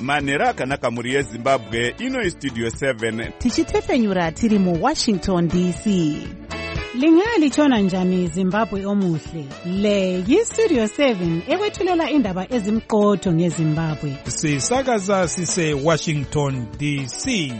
manhero akanaka mhuri yezimbabwe. Ino istudio 7 tichitefenyura tiri muWashington DC. Lingalitshona njani Zimbabwe omuhle? Le yistudio 7 ekwethulela indaba ezimqotho ngeZimbabwe. Sisakaza sise Washington DC.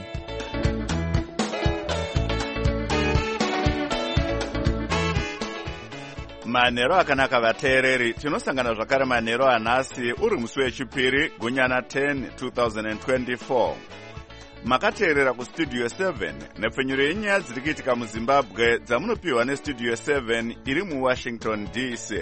manhero akanaka vateereri, tinosangana zvakare manhero anhasi uri musi wechipiri gunyana 10 2024. Makateerera kustudio 7 nepfenyuro yenyaya dziri kuitika muzimbabwe dzamunopiwa nestudio 7 iri muWashington DC.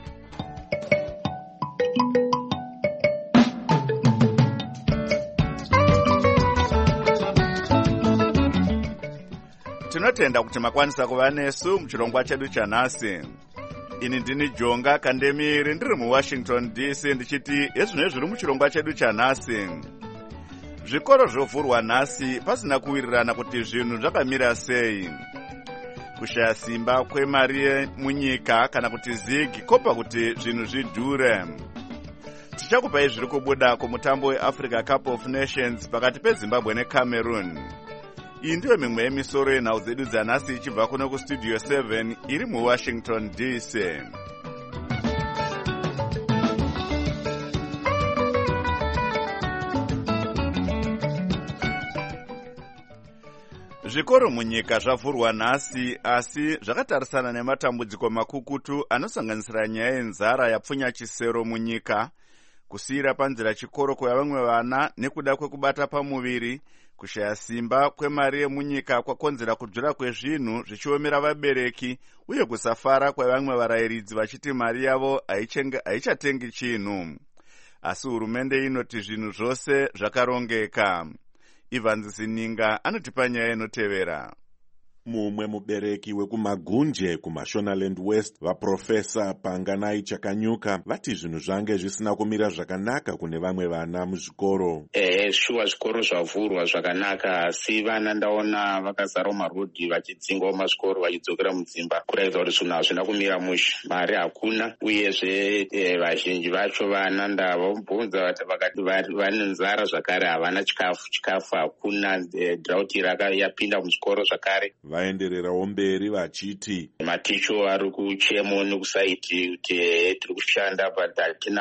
Tinotenda kuti makwanisa kuva nesu muchirongwa chedu chanhasi. Ini ndini Jonga Kandemiri ndiri muWashington DC ndichiti ezvino zviri muchirongwa chedu chanhasi. Zvikoro zvovhurwa nhasi pasina kuwirirana kuti zvinhu zvakamira sei. Kushaya simba kwemari munyika kana kuti zigi kopa kuti zvinhu zvidhure. Tichakupai zviri kubuda kumutambo weAfrica Cup of Nations pakati peZimbabwe neCameroon. Iyi ndiyo mimwe yemisoro yenhau dzedu dzanhasi ichibva kuno kustudio 7 iri muWashington DC. Zvikoro munyika zvavhurwa nhasi, asi zvakatarisana nematambudziko makukutu anosanganisira nyaya yenzara yapfunya chisero munyika, kusiyira panzira chikoro kwevamwe vana nekuda kwekubata pamuviri, kushaya simba kwemari yemunyika kwakonzera kudhura kwezvinhu zvichiomera vabereki, uye kusafara kwevamwe varayiridzi vachiti mari yavo haichatengi chinhu. Asi hurumende inoti zvinhu zvose zvakarongeka. Ivan Zininga anotipa nyaya inotevera. Mumwe mubereki wekumagunje kuMashonaland West, vaprofesa Panganai Chakanyuka, vati zvinhu zvange zvisina kumira zvakanaka kune vamwe vana muzvikoro. Shuwa zvikoro zvavhurwa zvakanaka, asi vana ndaona vakazara marodhi vachidzingawo mazvikoro vachidzokera mudzimba, kuratidza kuti zvinhu hazvina kumira mushe. Mari hakuna, uyezve vazhinji vacho vana ndavabvunza vakati vane nzara zvakare, havana chikafu hakuna, drought yapinda muzvikoro zvakare. Vaendererawo mberi vachiti maticho ari kuchemo nekusaiti kuti tiri kushanda but hatina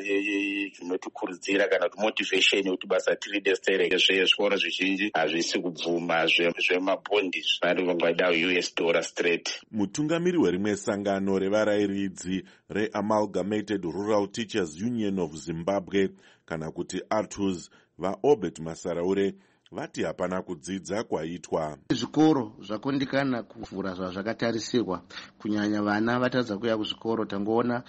zvinotikurudzira kana kuti motivation kuti basa tiride stereke. Zvikoro zvizhinji hazvisi kubvuma zvemabhondi vari vangaida $US straight. Mutungamiri werimwe sangano revarayiridzi reAmalgamated Rural Teachers Union of Zimbabwe kana kuti ARTUZ, vaObert Masaraure, vati hapana kudzidza kwaitwa. Zvikoro zvakundikana kuvhura zvazvakatarisirwa, kunyanya vana vatadza kuya kuzvikoro. Tangoona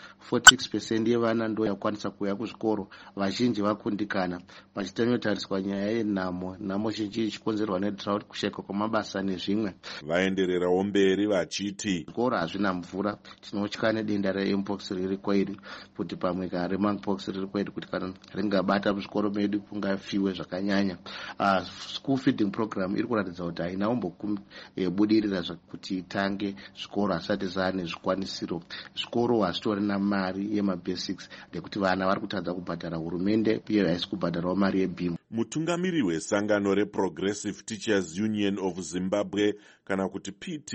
46% yevana ndo yakwanisa kuya kuzvikoro, vazhinji vakundikana. Pachitanotariswa nyaya yenhamo zhinji ichikonzerwa nedrought, kushayika kwamabasa nezvimwe. Vaendererawo mberi vachiti zvikoro hazvina mvura. Tinotya nedenda rempox riri kwairi, kuti pamwe kana remonkeypox riri kwairi, kuti kana ringabata muzvikoro medu kungafiwe zvakanyanya. School feeding program iri kuratidza kuti hainaumbobudirira kuti itange zvikoro hasati zvaane zvikwanisiro. Zvikoro hazvitorina mari yemabasics nekuti vana vari kutadza kubhadhara, hurumende uye haisi kubhadharawo mari yebhimu. Mutungamiri wesangano reProgressive Teachers Union of Zimbabwe kana kuti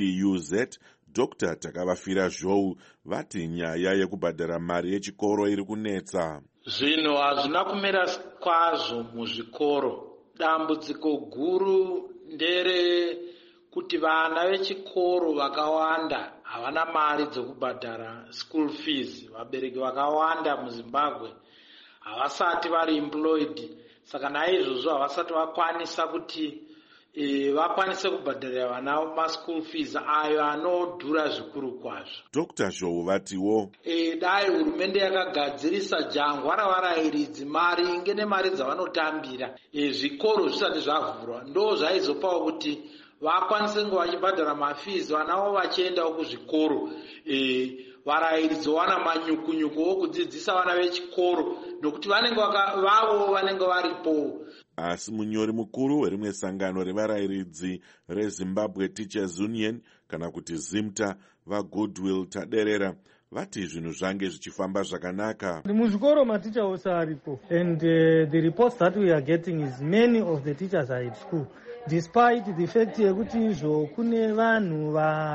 PTUZ, Dr. Takavafira Zhou, vati nyaya yekubhadhara mari yechikoro iri kunetsa. Zvinhu hazvina kumira kwazvo muzvikoro. Dambudziko guru ndere kuti vana vechikoro vakawanda havana mari dzokubhadhara school fees. Vabereki vakawanda muZimbabwe havasati vari employed, saka naizvozvo havasati vakwanisa kuti vakwanise kubhadharira vana maschool fees ayo anodhura zvikuru kwazvo. Dr. Zhou vatiwo dai hurumende yakagadzirisa jangwa ravarayiridzi mari inge nemari dzavanotambira zvikoro zvisati zvavhurwa, ndo zvaizopawo kuti vakwanise kunge vachibhadhara mafees vanavo vachiendawo kuzvikoro. Varayiridzi wana manyukunyuku wokudzidzisa vana vechikoro nokuti vavo vanenge varipo. Asi munyori mukuru werimwe sangano revarayiridzi reZimbabwe Teachers Union kana kuti ZIMTA, vaGoodwill Taderera, vati zvinhu zvange zvichifamba zvakanaka. Muzvikoro maticha ose aripo, and the reports that we are getting is many of the teachers are at school. Despite the fact yekuti izvo kune vanhu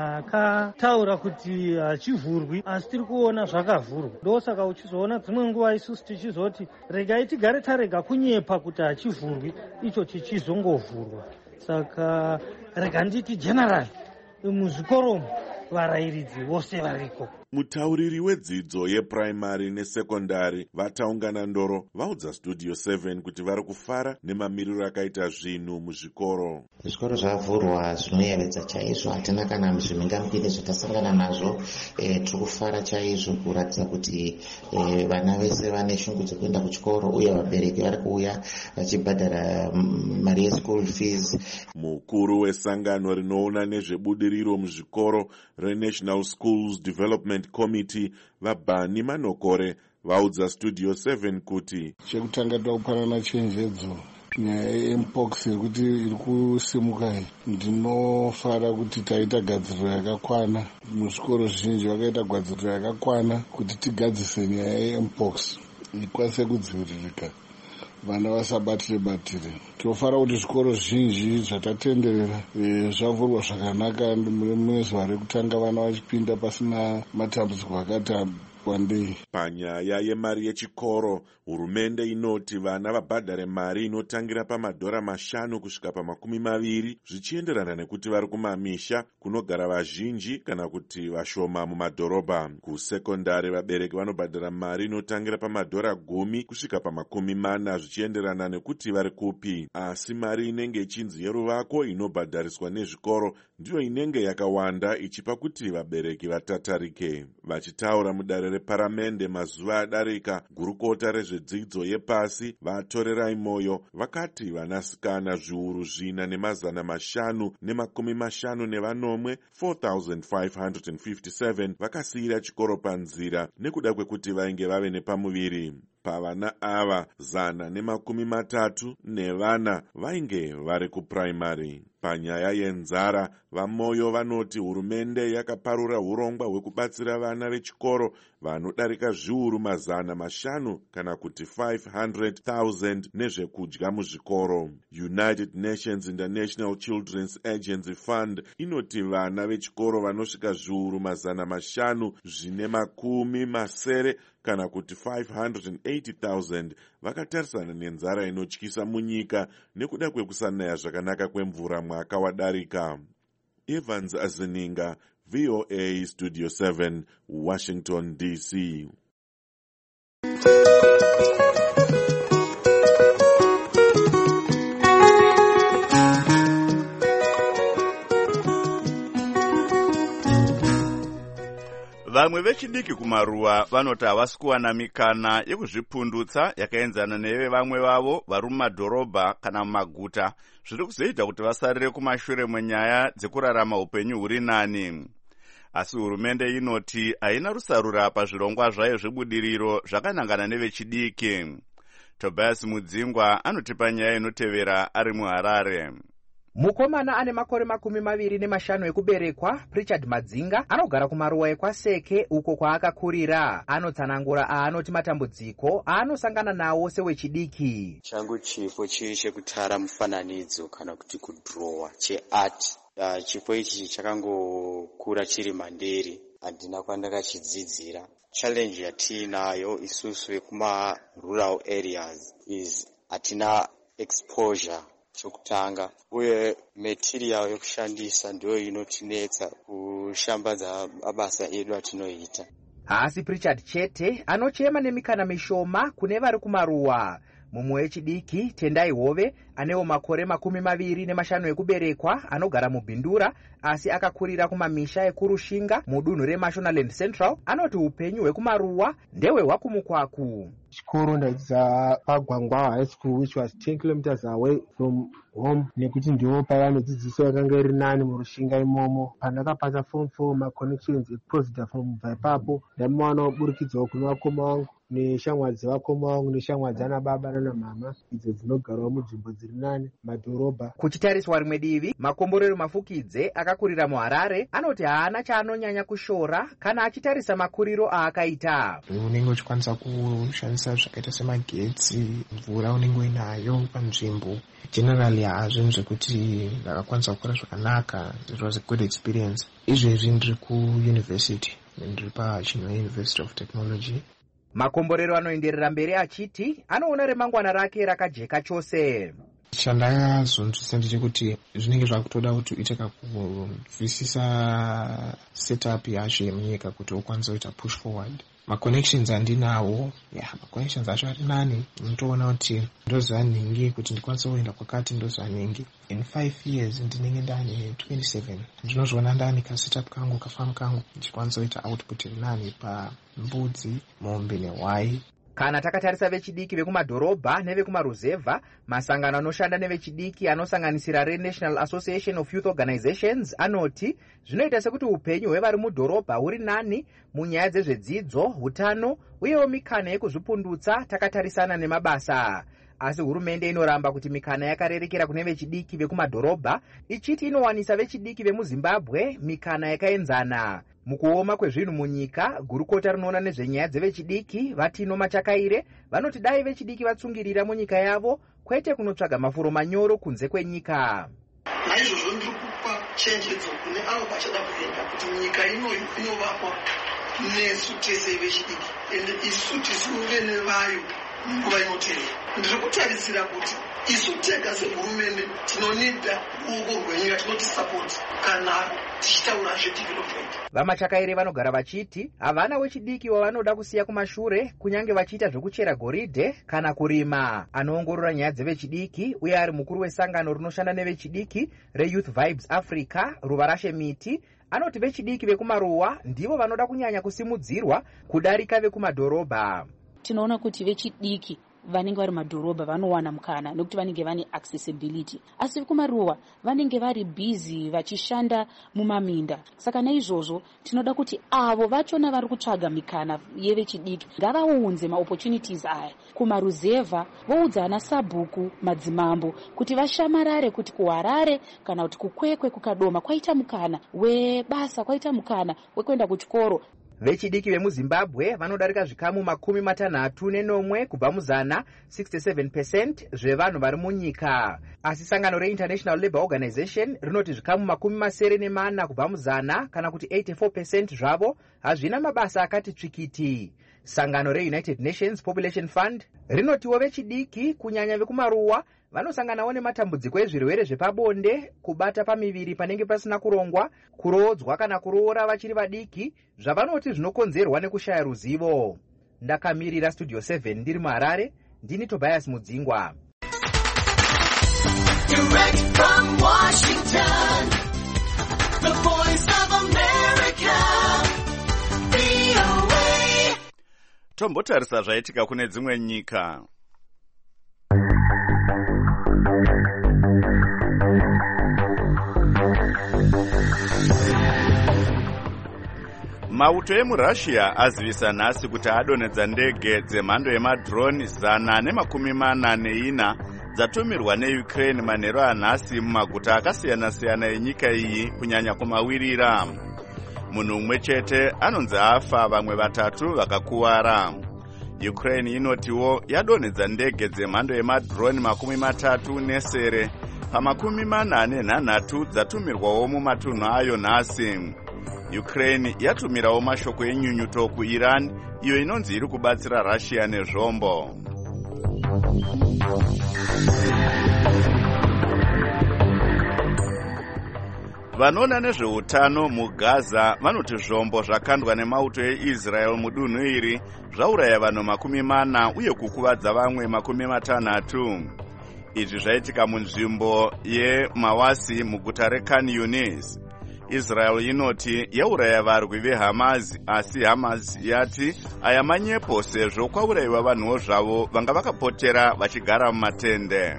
vakataura kuti hachivhurwi, asi tiri kuona zvakavhurwa. Ndosaka uchizoona dzimwe nguva isusu tichizoti regai tigare tarega kunyepa kuti hachivhurwi, icho chichizongovhurwa. Saka rega nditi general muzvikoro varayiridzi vose variko. Mutauriri wedzidzo yepuraimari nesekondari vataungana ndoro vaudza Studio 7 kuti vari kufara nemamiriro akaita zvinhu muzvikoro. Zvikoro zvavhurwa zvinoyevedza chaizvo, hatina kana zvimhingamupini zvatasangana nazvo. Tiri kufara chaizvo kuratidza kuti vana vese vane shungu dzekuenda kuchikoro uye vabereki vari kuuya vachibhadhara mari yeschool fees. Mukuru wesangano rinoona nezvebudiriro muzvikoro reNational Schools Development Committee vaBhani Manokore vaudza Studio 7 kuti chekutanga tokupanana chenjedzo nyaya yempox yekuti iri kusimuka. Ndinofara kuti taita gadziriro yakakwana muzvikoro zvinji, vakaita gadziriro yakakwana kuti tigadzise nyaya yempox ikwanise kudziviririka, vana vasabatire. Tinofara kuti zvikoro zvinji zvatatenderera zvavhurwa zvakanaka mune zuva rekutanga vana vachipinda pasina matambudziko akati wandei. Panyaya yemari yechikoro, hurumende inoti vana vabhadhare mari inotangira $5 kusvika $20 zvichienderana nekuti vari kumamisha kunogara vazhinji kana kuti vashoma mumadhorobha. Kusekondari vabereki vanobhadhara mari inotangira $10 kusvika $40 zvichienderana nekuti vari kupi. Asi mari inenge ichinzi yeruvako inobhadhariswa nezvikoro ndiyo inenge yakawanda, ichipa kuti vabereki vatatarike. Vachitaura mudare reparamende mazuva adarika, gurukota rezvedzidzo yepasi vaTorerai Moyo vakati vanasikana zviuru 4,550 4,557 vakasiyira chikoro panzira nekuda kwekuti vainge vave nepamuviri. Pavana ava 134 vainge vari kupuraimari. Panyaya yenzara, vaMoyo vanoti hurumende yakaparura urongwa hwekubatsira vana vechikoro vanodarika zviuru 500 kana kuti 500,000 nezvekudya muzvikoro. United Nations International Children's Agency Fund inoti vana vechikoro vanosvika zviuru 500 zvine makumi masere kana kuti 580,000 vakatarisana nenzara inotyisa munyika nekuda kwekusanaya zvakanaka kwemvura mwaka wadarika. Evans Azininga, VOA Studio 7, Washington DC. Vamwe vechidiki kumaruwa vanoti havasi kuwana mikana yekuzvipundutsa yakaenzana neve vamwe vavo vari mumadhorobha kana mumaguta, zviri kuzoita kuti vasarire kumashure munyaya dzekurarama upenyu huri nani. Asi hurumende inoti haina rusarura pazvirongwa zvayo zvebudiriro zvakanangana nevechidiki. Tobias Mudzingwa anotipa nyaya inotevera ari muHarare. Mukomana ane makore 25 ekuberekwa, Richard Madzinga anogara kumaruwa ekwaseke uko kwaakakurira. Anotsanangura aanoti matambudziko aanosangana nawo sewechidiki. Changu chipo chiri chekutara mufananidzo kana kuti kudhirowa cheart. Chipo ichi chakangokura chiri manderi, handina kwandakachidzidzira. Challenge yatinayo isusu vekuma rural areas is hatina exposure chokutanga, uye material yokushandisa ndiyo inotinetsa kushambadza mabasa edu atinoita. Asi Richard Chete anochema nemikana mishoma kune vari kumaruwa. Mumwe wechidiki Tendai Hove anewo makore 25 ekuberekwa anogara muBhindura asi akakurira kumamisha ekurushinga mudunhu reMashonaland Central anoti upenyu hwekumaruwa ndewe hwakumukwaku. Chikoro ndaidzidza paGwangwa High School which was 10 kilometers away from home, nekuti ndiwo pavanodzidziso yakanga iri nani murushinga imomo. Pandakapasa form 4 maconnections exposed from ipapo ndamwana waburikidzawo kuna vakoma vangu neshamwari dzevakoma vangu neshamwari dzana baba nana mama idzo dzinogarawo munzvimbo dziri nane madhorobha. Kuchitariswa rimwe divi, Makomborero Mafukidze akakurira muHarare anoti haana chaanonyanya kushora kana achitarisa makuriro aakaita. Unenge uchikwanisa kushandisa zvakaita semagetsi, mvura unenge uinayo panzvimbo. Generally hazvinhu zvekuti ndakakwanisa kukura zvakanaka. It was a good experience. Izvezvi ndiri kuuniversity, ndiri paChinwe University of Technology. Makomborero anoenderera mberi achiti anoona remangwana rake rakajeka chose. Chandakazonzwisisa ndechekuti zvinenge zvakutoda kuti uite kakunzwisisa setup yacho yemunyika kuti ukwanise kuita push forward. Maconnections andinawo, maconnections acho ari nani. Unotoona kuti ndoziva nhingi kuti ndikwanise kuenda kwakati ndoziva nhingi. In 5 years ndinenge ndane 27. Ndinozviona ndani kasetup kangu kafamu kangu ndichikwanisa kuita output iri nani pambudzi, mombe nehwai. Kana takatarisa vechidiki vekumadhorobha nevekumaruzevha, masangano anoshanda nevechidiki anosanganisira reNational Association of Youth Organizations anoti zvinoita sekuti upenyu hwevari mudhorobha huri nani munyaya dzezvedzidzo, hutano uyewo mikana yekuzvipundutsa takatarisana nemabasa. Asi hurumende inoramba kuti mikana yakarerekera kune vechidiki vekumadhorobha, ichiti inowanisa vechidiki vemuZimbabwe mikana yakaenzana. Mukuoma kwezvinhu munyika, gurukota rinoona nezvenyaya dzevechidiki Vatino Machakaire vanoti dai vechidiki vatsungirira munyika yavo kwete kunotsvaga mafuro manyoro kunze kwenyika. Naizvozvo ndiri kupa chenjedzo kune avo vachada kuenda kuti nyika inoyi inovakwa nesu tese vechidiki ende isu tisuve nevayo nguva inotevera. Ndiri kutarisira kuti isu tega sehurumende tinonida ruoko rwenyika, tinotisapoti kana tichitaura zvedevelopment. VaMachakaire vanogara vachiti havana wechidiki wavanoda kusiya kumashure kunyange vachiita zvokuchera goridhe kana kurima. Anoongorora nyaya dzevechidiki uye ari mukuru wesangano rinoshanda nevechidiki reYouth Vibes Africa, Ruvarashe Miti, anoti vechidiki vekumaruwa ndivo vanoda kunyanya kusimudzirwa kudarika vekumadhorobha. Tinoona kuti vechidiki vanenge vari madhorobha vanowana mukana nekuti vanenge vane accessibility, asi vekumaruwa vanenge vari busy vachishanda mumaminda. Saka naizvozvo tinoda kuti avo vachona vari kutsvaga mikana yevechidiki ngavaunze maopportunities aya kumaruzevha, voudza ana sabhuku madzimambo kuti vashamarare kuti kuHarare kana kuti kuKwekwe kuKadoma kwaita mukana webasa, kwaita mukana wekuenda kuchikoro. Vechidiki vemuZimbabwe vanodarika zvikamu 64 kubva muzana 67% zvevanhu vari munyika. Asi sangano reInternational Labour Organization rinoti zvikamu 84 kubva muzana kana kuti 84% zvavo hazvina mabasa akati tsvikiti. Sangano reUnited Nations Population Fund rinotiwo vechidiki kunyanya vekumaruwa vanosanganawo nematambudziko ezvirwere zvepabonde, kubata pamiviri panenge pasina kurongwa, kurodzwa kana kuroora vachiri vadiki, zvavanoti zvinokonzerwa nekushaya ruzivo. Ndakamirira Studio 7 ndiri muHarare, ndini Tobias Mudzingwa. Direct from Washington, the voice of America, VOA. Tombotarisa zvaitika kune dzimwe nyika. Mauto emuRussia azivisa nhasi kuti adonedza ndege dzemhando yemadroni 144 dzatumirwa neUkraine manheru anhasi mumaguta akasiyana-siyana enyika iyi kunyanya kumawirira. Munhu umwe chete anonzi afa, vamwe 3 vakakuwara. Ukraine inotiwo yadonedza ndege dzemhando yemadroni 33 pa43 dzatumirwawo mumatunhu ayo nhasi. Ukraine yatumirawo mashoko enyunyuto kuIran, iyo inonzi iri kubatsira Russia nezvombo. Vanoona nezveutano muGaza vanoti zvombo zvakandwa nemauto eIsrael mudunhu iri zvauraya vanhu 40 uye kukuvadza vamwe 60. Izvi zvaitika munzvimbo yeMawasi muguta reKhan Yunis. Israel inoti yauraya varwi veHamas, asi Hamas yati aya manyepo sezvo kwaurayiwa vanhuwo zvavo vanga vakapotera vachigara mumatende.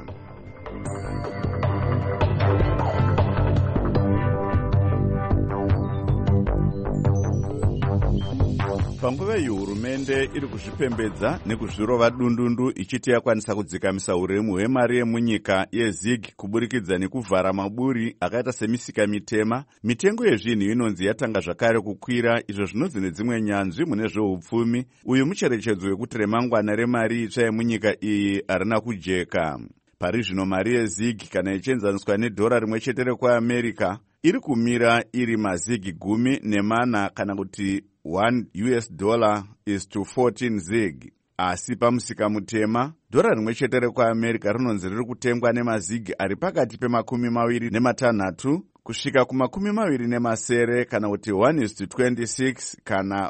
panguva iyi hurumende iri kuzvipembedza nekuzvirova dundundu ichiti yakwanisa kudzikamisa uremu hwemari yemunyika yezig kuburikidza nekuvhara maburi akaita semisika mitema. Mitengo yezvinhu inonzi yatanga zvakare kukwira, izvo zvinonzi nedzimwe nyanzvi mune zveupfumi. Uyu mucherechedzo wekuti remangwana remari itsva yemunyika iyi harina kujeka. Pari zvino mari yezig kana ichienzaniswa nedhora rimwe chete rekuamerica iri kumira iri mazigi 14 kana kuti $1 is to 14 zig. Asi pamusika mutema, dhora rimwe chete rekuamerica rinonzi riri kutengwa nemazigi ari pakati pe26 kusvika ku27 kana kuti 1:26 kana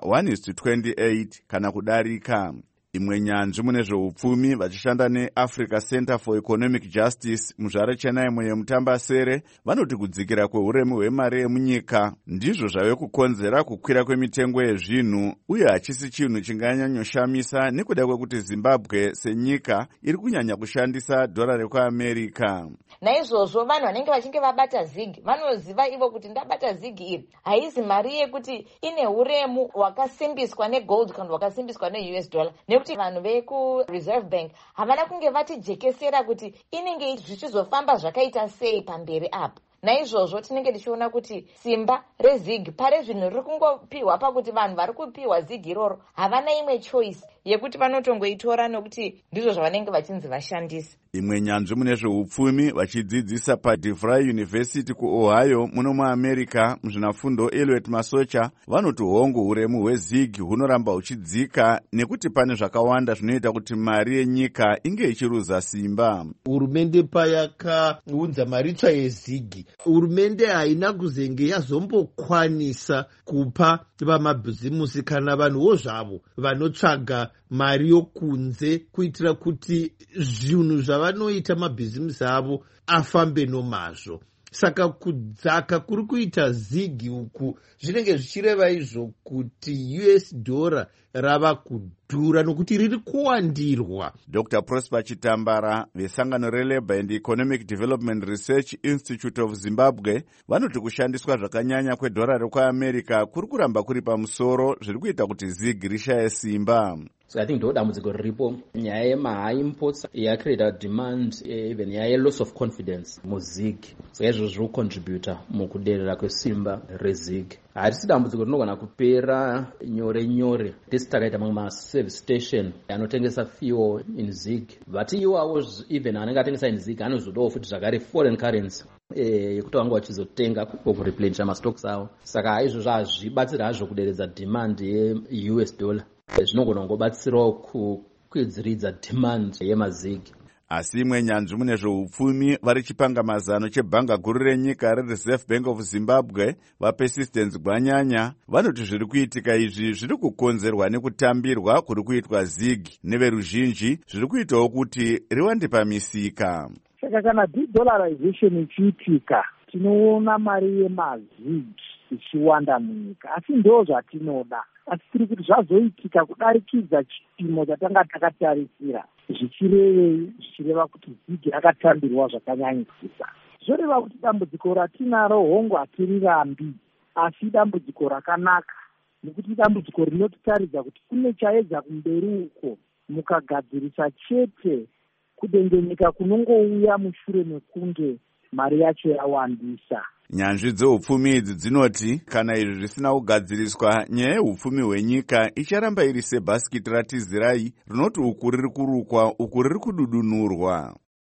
1:28 kana kudarika. Imwe nyanzvi mune zveupfumi vachishanda neAfrica Center for Economic Justice muzvare Chenaimo yemutambasere vanoti kudzikira kweuremu hwemari yemunyika ndizvo zvave kukonzera kukwira kwemitengo yezvinhu, uye hachisi chinhu chinganyanyoshamisa nekuda kwekuti Zimbabwe senyika iri kunyanya kushandisa dhora rekuamerica. Naizvozvo vanhu vanenge vachinge vabata zigi vanoziva ivo kuti ndabata zigi iri haizi mari yekuti ine uremu wakasimbiswa negold kana wakasimbiswa neUS dollar, nekuti vanhu veku-Reserve Bank havana kunge vatijekesera kuti inenge zvichizofamba zvakaita sei pamberi apo. Naizvozvo tinenge tichiona kuti simba rezig pare zvinhu riri kungopiwa pakuti vanhu vari kupiwa zig iroro havana imwe choice yekuti vanotongoitora nokuti ndizvo zvavanenge vachinzi vashandisa. Imwe nyanzvi mune zveupfumi vachidzidzisa paDeVry University kuOhio muno muAmerica muzvinafundo Elliot Masocha vanoti hongu uremu hwezig hunoramba huchidzika nekuti pane zvakawanda zvinoita kuti mari yenyika inge ichiruza simba. Hurumende payakaunza maritsva yezigi, hurumende haina kuzenge yazombokwanisa kupa vamabhizimusi kana vanhuwo zvavo vanotsvaga mari yokunze kuitira kuti zvinhu zvavanoita mabhizimusi avo afambe nomazvo. Saka kudzaka kuri kuita zigi uku zvinenge zvichireva izvo kuti US dollar rava kudhura nokuti riri kuwandirwa. Dr. Prosper Chitambara vesangano reLabour and Economic Development Research Institute of Zimbabwe vanoti kushandiswa zvakanyanya kwedhora rekuamerica kuri kuramba kuri pamusoro zviri kuita kuti zig rishaye simba. So I think ndo dambudziko riripo nyaya yema-high imports yakreda demand even nyaya ye-loss of confidence muzig. So izvo zviri kucontributa mukuderera kwesimba rezig. Harisi dambudziko rinogona kupera nyore nyore. Tisi takaita mamwe ma-service station anotengesa fuel in zig. Vati iwawo even anenge atengesa in zig anozodawo futi zvakare foreign currency yekuti vange vachizotenga kureplenisha mastocks avo. Saka izvozvo hazvibatsira hazvo kuderedza demand ye-US dollar. Zvinogona ngobatsirawo kukwidziridza demand yemazigi. Asi imwe nyanzvi mune zveupfumi vari chipangamazano chebhanga guru renyika reReserve Bank of Zimbabwe vaPersistence Gwanyanya vanoti zviri kuitika izvi zviri kukonzerwa nekutambirwa kuri kuitwa zig neveruzhinji zviri kuitawo kuti riwande pamisika. Saka kana de-dollarization ichiitika tinoona mari yemazig ichiwanda munyika, asi ndo zvatinoda. Asi tiri kuti zvazoitika kudarikidza chipimo chatanga takatarisira zvichirevei, zvichireva kuti zigi rakatambirwa zvakanyanyisisa. Zvoreva kuti dambudziko ratinaro hongu hatirirambi, asi dambudziko rakanaka, nekuti dambudziko rinotaridza kuti kune chaedza kumberi uko mukagadzirisa chete kudengenyeka kunongouya mushure mekunge mari yacho yawandisa. Nyanzvi dzeupfumi idzi dzinoti kana izvi zvisina kugadziriswa nyaya yeupfumi hwenyika icharamba iri sebhasikiti ratizirai rinoti uku riri kurukwa uku riri kududunurwa.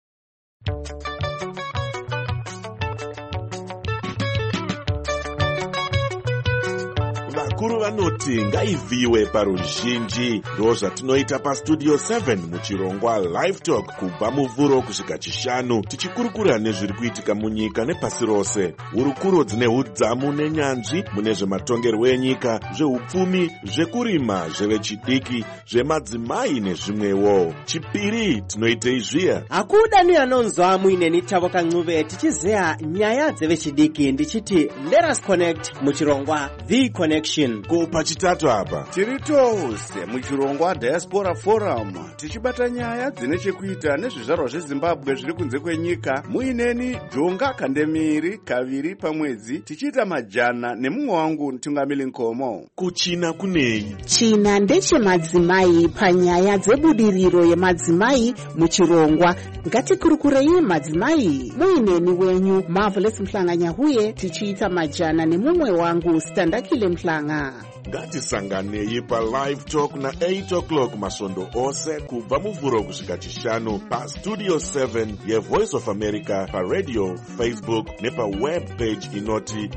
Vakuru vanoti ngaivhiwe paruzhinji. Ndo zvatinoita pastudio 7 muchirongwa Live Talk kubva muvhuro kusvika chishanu, tichikurukura nezviri kuitika munyika nepasi rose. Hurukuro dzine hudzamu nenyanzvi mune zvematongerwo enyika, zveupfumi, zvekurima, zvevechidiki, zvemadzimai nezvimwewo. Chipiri tinoitei zviya. Hakuda ni anonzwa muineni Tavo Kancuve tichizeya nyaya dzevechidiki ndichiti let us connect muchirongwa The Connection. million. Ko pachitatu apa tiri tose muchirongwa Diaspora Forum tichibata nyaya dzine chekuita nezvizvarwa zveZimbabwe zviri kunze kwenyika. Muineni Jonga Kandemiri kaviri pamwedzi tichiita majana nemumwe wangu Mtungamili Nkomo. Kuchina kunei? China ndechemadzimai panyaya dzebudiriro yemadzimai muchirongwa. Ngatikurukurei madzimai. Muineni wenyu Marvelous Mhlanganyahuye tichiita majana nemumwe wangu Standakile Mhlanga. Ngatisanganei paLive Talk na 8 o'clock masondo ose kubva muvhuro kusvika chishanu paStudio 7 yeVoice of America paradio, Facebook nepaweb page inoti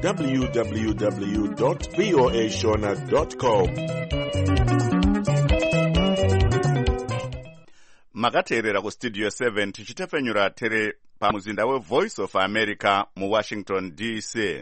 www.voashona.com. Makateerera kuStudio 7 tichitefenyura tere pamuzinda weVoice of America muWashington DC.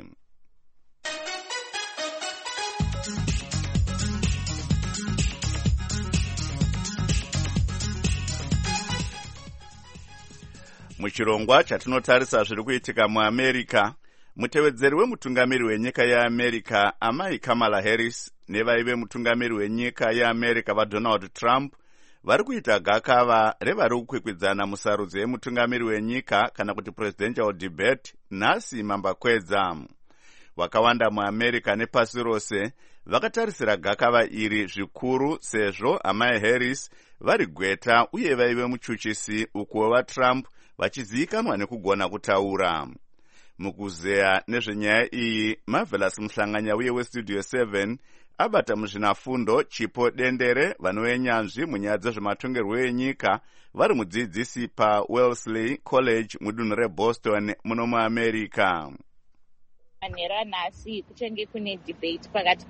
Muchirongwa chatinotarisa zviri kuitika muAmerica, mutevedzeri wemutungamiri wenyika yeAmerica amai Kamala Harris nevaive mutungamiri wenyika yeAmerica vaDonald Trump vari kuita gakava revari kukwikwidzana musarudzo yemutungamiri wenyika kana kuti presidential debate nhasi mambakwedza. Vakawanda muAmerica nepasi rose vakatarisira gakava iri zvikuru sezvo amai Harris vari gweta uye vaive muchuchisi ukuwo vaTrump vachizivikanwa nekugona kutaura. Mukuzeya nezvenyaya iyi, Marvelous Mhlanganyauye weStudio 7 abata muzvinafundo Chipo Dendere vanoenyanzvi munyaya dzezvematongerwo enyika vari mudzidzisi paWellesley College mudunhu reBoston muno muAmerica. Manhero nhasi kuchenge kune debate pakati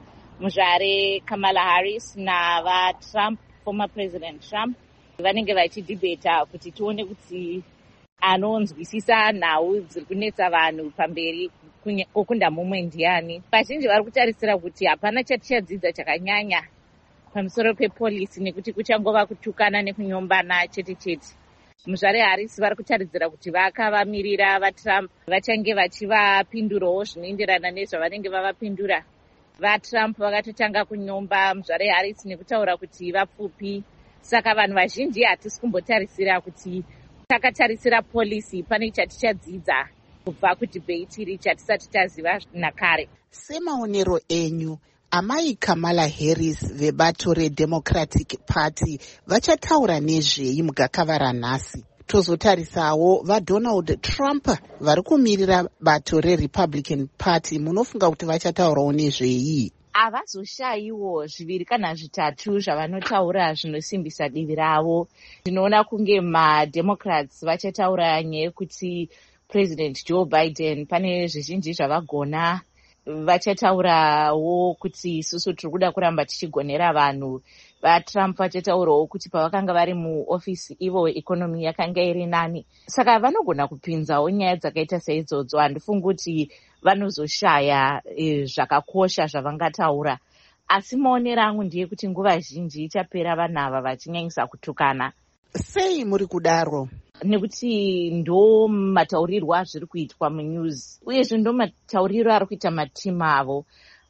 pamuzvare Kamala Harris navaTrump, former President Trump. Vanenge vachidebata kuti tione kuti anonzwisisa nhau dziri kunetsa vanhu pamberi kokunda mumwe ndiani. Vazhinji vari kutarisira kuti hapana chatichadzidza chakanyanya pamusoro pepolisi nekuti kuchangova kutukana nekunyombana chete chete. Muzvare Harris vari kutaridzira kuti vakavamirira vaTrump vachange vachivapindurawo zvinoenderana nezvavanenge vavapindura. VaTrump vakatotanga kunyomba muzvare Harris nekutaura kuti vapfupi. Saka vanhu vazhinji hatisi kumbotarisira kuti takatarisira polisi pane chatichadzidza kubva kudebate iri chatisati taziva nakare. Semaonero enyu, amai Kamala Harris vebato reDemocratic Party vachataura nezvei mugakava ranhasi? Tozotarisawo vaDonald Trump vari kumirira bato reRepublican Party, munofunga kuti vachataurawo nezvei? Havazoshayiwo zviviri kana zvitatu zvavanotaura zvinosimbisa divi ravo. Tinoona kunge maDemocrats vachataura nyaya yekuti President Joe Biden pane zvizhinji zvavagona. Vachataurawo kuti isusu tiri kuda kuramba tichigonera vanhu. VaTrump vachataurawo kuti pavakanga vari muofisi ivo ikonomi yakanga iri nani. Saka vanogona kupinzawo nyaya dzakaita saidzodzo. Handifungi kuti vanozoshaya zvakakosha zvavangataura. Asi maonero angu ndiye kuti nguva zhinji ichapera vanhu ava vachinyanyisa kutukana. Sei muri kudaro? Nekuti ndo mataurirwo azviri kuitwa munews, uyezve ndo matauriro ari kuita matimu avo.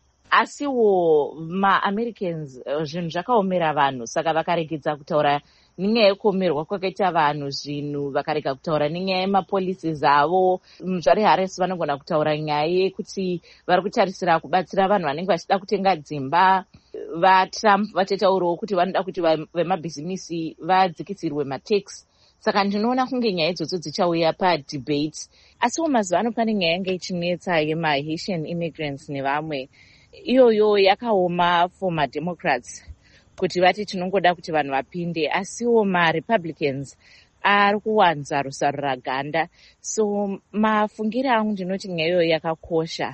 Asiwo maAmericans zvinhu zvakaomera vanhu, saka vakaregedza kutaura nenyaya yekuomerwa kwakaita vanhu zvinhu, vakarega kutaura nenyaya yemapolicies avo. Muzvare Harris vanogona kutaura nyaya yekuti vari kutarisira kubatsira vanhu vanenge vachida kutenga dzimba. VaTrump vachataurawo kuti vanoda kuti vemabhizimisi vadzikisirwe matax. Saka ndinoona kunge nyaya idzodzo dzichauya padebate. Asiwo mazuva ano pane nyaya yanga ichinetsa yemaHaitian immigrants nevamwe. Iyoyo yakaoma for maDemocrats kuti vati tinongoda kuti vanhu vapinde, asiwo maRepublicans ari kuwanza rusarura ganda. So mafungiro angu ndinoti nyaya iyoyo yakakosha.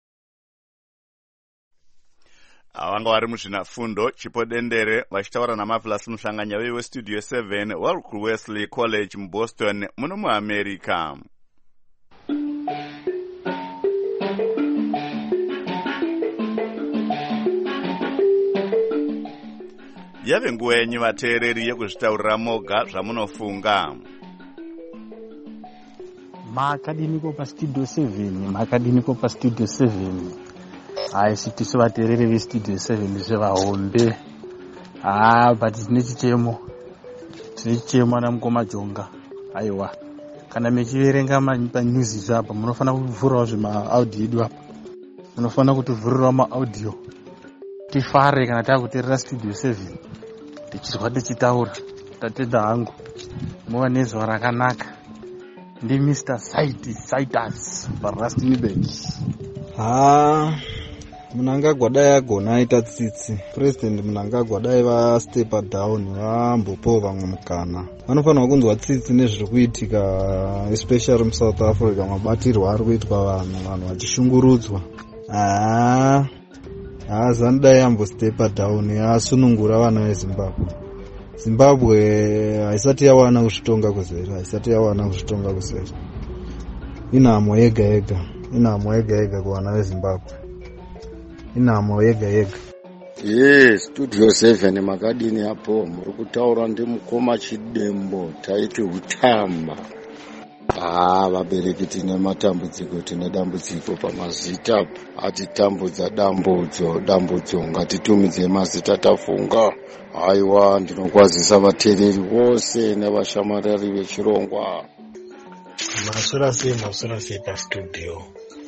Vanga vari muzvinafundo Chipo Dendere vachitaura naMarvelous Mhlanganyauye weStudio 7 vari kuWellesley College muBoston muno muAmerica. Yave nguva yenyu vateereri yekuzvitaurira moga zvamunofunga. Makadiniko paStudio 7. haisi tisu vateereri vestudio 7 ndizve vahombe. But tine chichemo ana Mukoma Jonga. Aiwa, kana mechiverenga panews izvo apa munofanira kuvhurawo zvemaaudio edu apa, munofanira kutivhurirawo maaudio tifare kana taakuteerera studio 7 tichizwa tichitaura. Tatenda hangu muva nezuva rakanaka. Ndi Mr. Citus Rustenburg. Mnangagwa dai agona aita tsitsi. President Mnangagwa dai vastepa down vambopawo vamwe mukana. Vanofanira kunzwa tsitsi nezviri kuitika especially muSouth Africa, mabatirwo ari kuitwa vanhu vachishungurudzwa. Zanu dai ambostepa down yasunungura vana veZimbabwe. Zimbabwe haisati yawana kuzvitonga kuzere. Inhamo yega yega kuvana veZimbabwe. Inhamo yega yega. Studio 7 makadini hapo muri kutaura ndi Mukoma Chidembo taiti Hutamba. Vabereki tine matambudziko, tine dambudziko pamazita. Atitambudza dambudzo ngatitumidze mazita tafunga. Aiwa, ndinokwazisa vateereri vose nevashamarari vechirongwa. Masura sei pastudio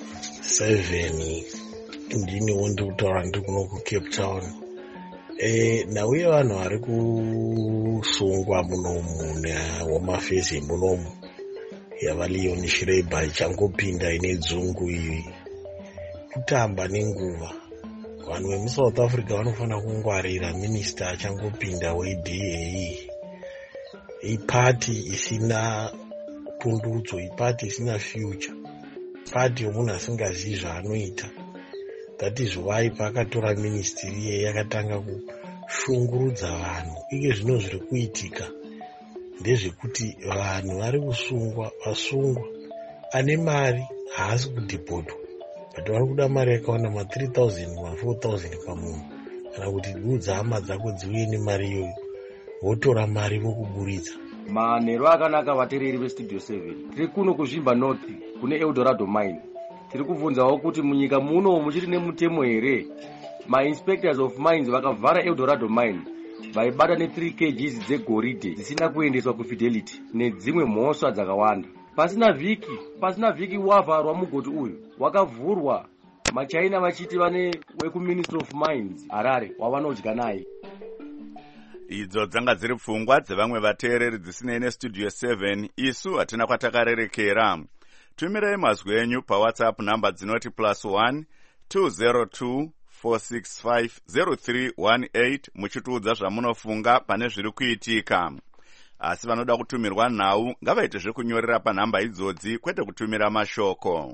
7 ndiniwo ndikutaura ndiri kuno kuCape Town. Nauye vanhu vari kusungwa munomu nehomafesi munomu yavaLeon Schreiber ichangopinda ine dzungu iyi kutamba nenguva. Vanhu vemuSouth Africa vanofanira kungwarira minista achangopinda weDA. Ipati isina pundutso, ipati isina future, pati yomunhu asingazivi zvaanoita. That is why paakatora ministry iye yakatanga kushungurudza vanhu. Ike zvino zviri kuitika ndezvekuti vanhu vari vasungwa ane mari haasi kudhipotwa, but vari kuda mari yakawanda ma3,000 ma4,000 pamunhu, kana kuti duudza hama dzako dziuye nemari iyoyo votora mari vokuburitsa. Manheru akanaka vateereri vestudio 7. Tiri kuno kuzvimba north kune Eldorado mine. Tiri kubvunzawo kuti munyika muno muchiri nemutemo here. Ma-inspectors of mines vakavhara Eldorado mine vaibata ne3 kg dzegoridhe dzisina kuendeswa kuFidelity nedzimwe mhosva dzakawanda. Pasina vhiki wavharwa mugoti uyu wakavhurwa. Machina vachiti vane wekuministry of mines Harare wavanodya naye. Idzo dzanga dziri pfungwa dzevamwe vateereri dzisinei nestudio 7. Isu hatina kwatakarerekera. Tumirai mazwi enyu paWhatsApp namba dzinoti +1 202 465 0318 muchitiudza zvamunofunga pane zviri kuitika. Asi vanoda kutumirwa nhau ngavaite zvekunyorera panhamba idzodzi kwete kutumira mashoko.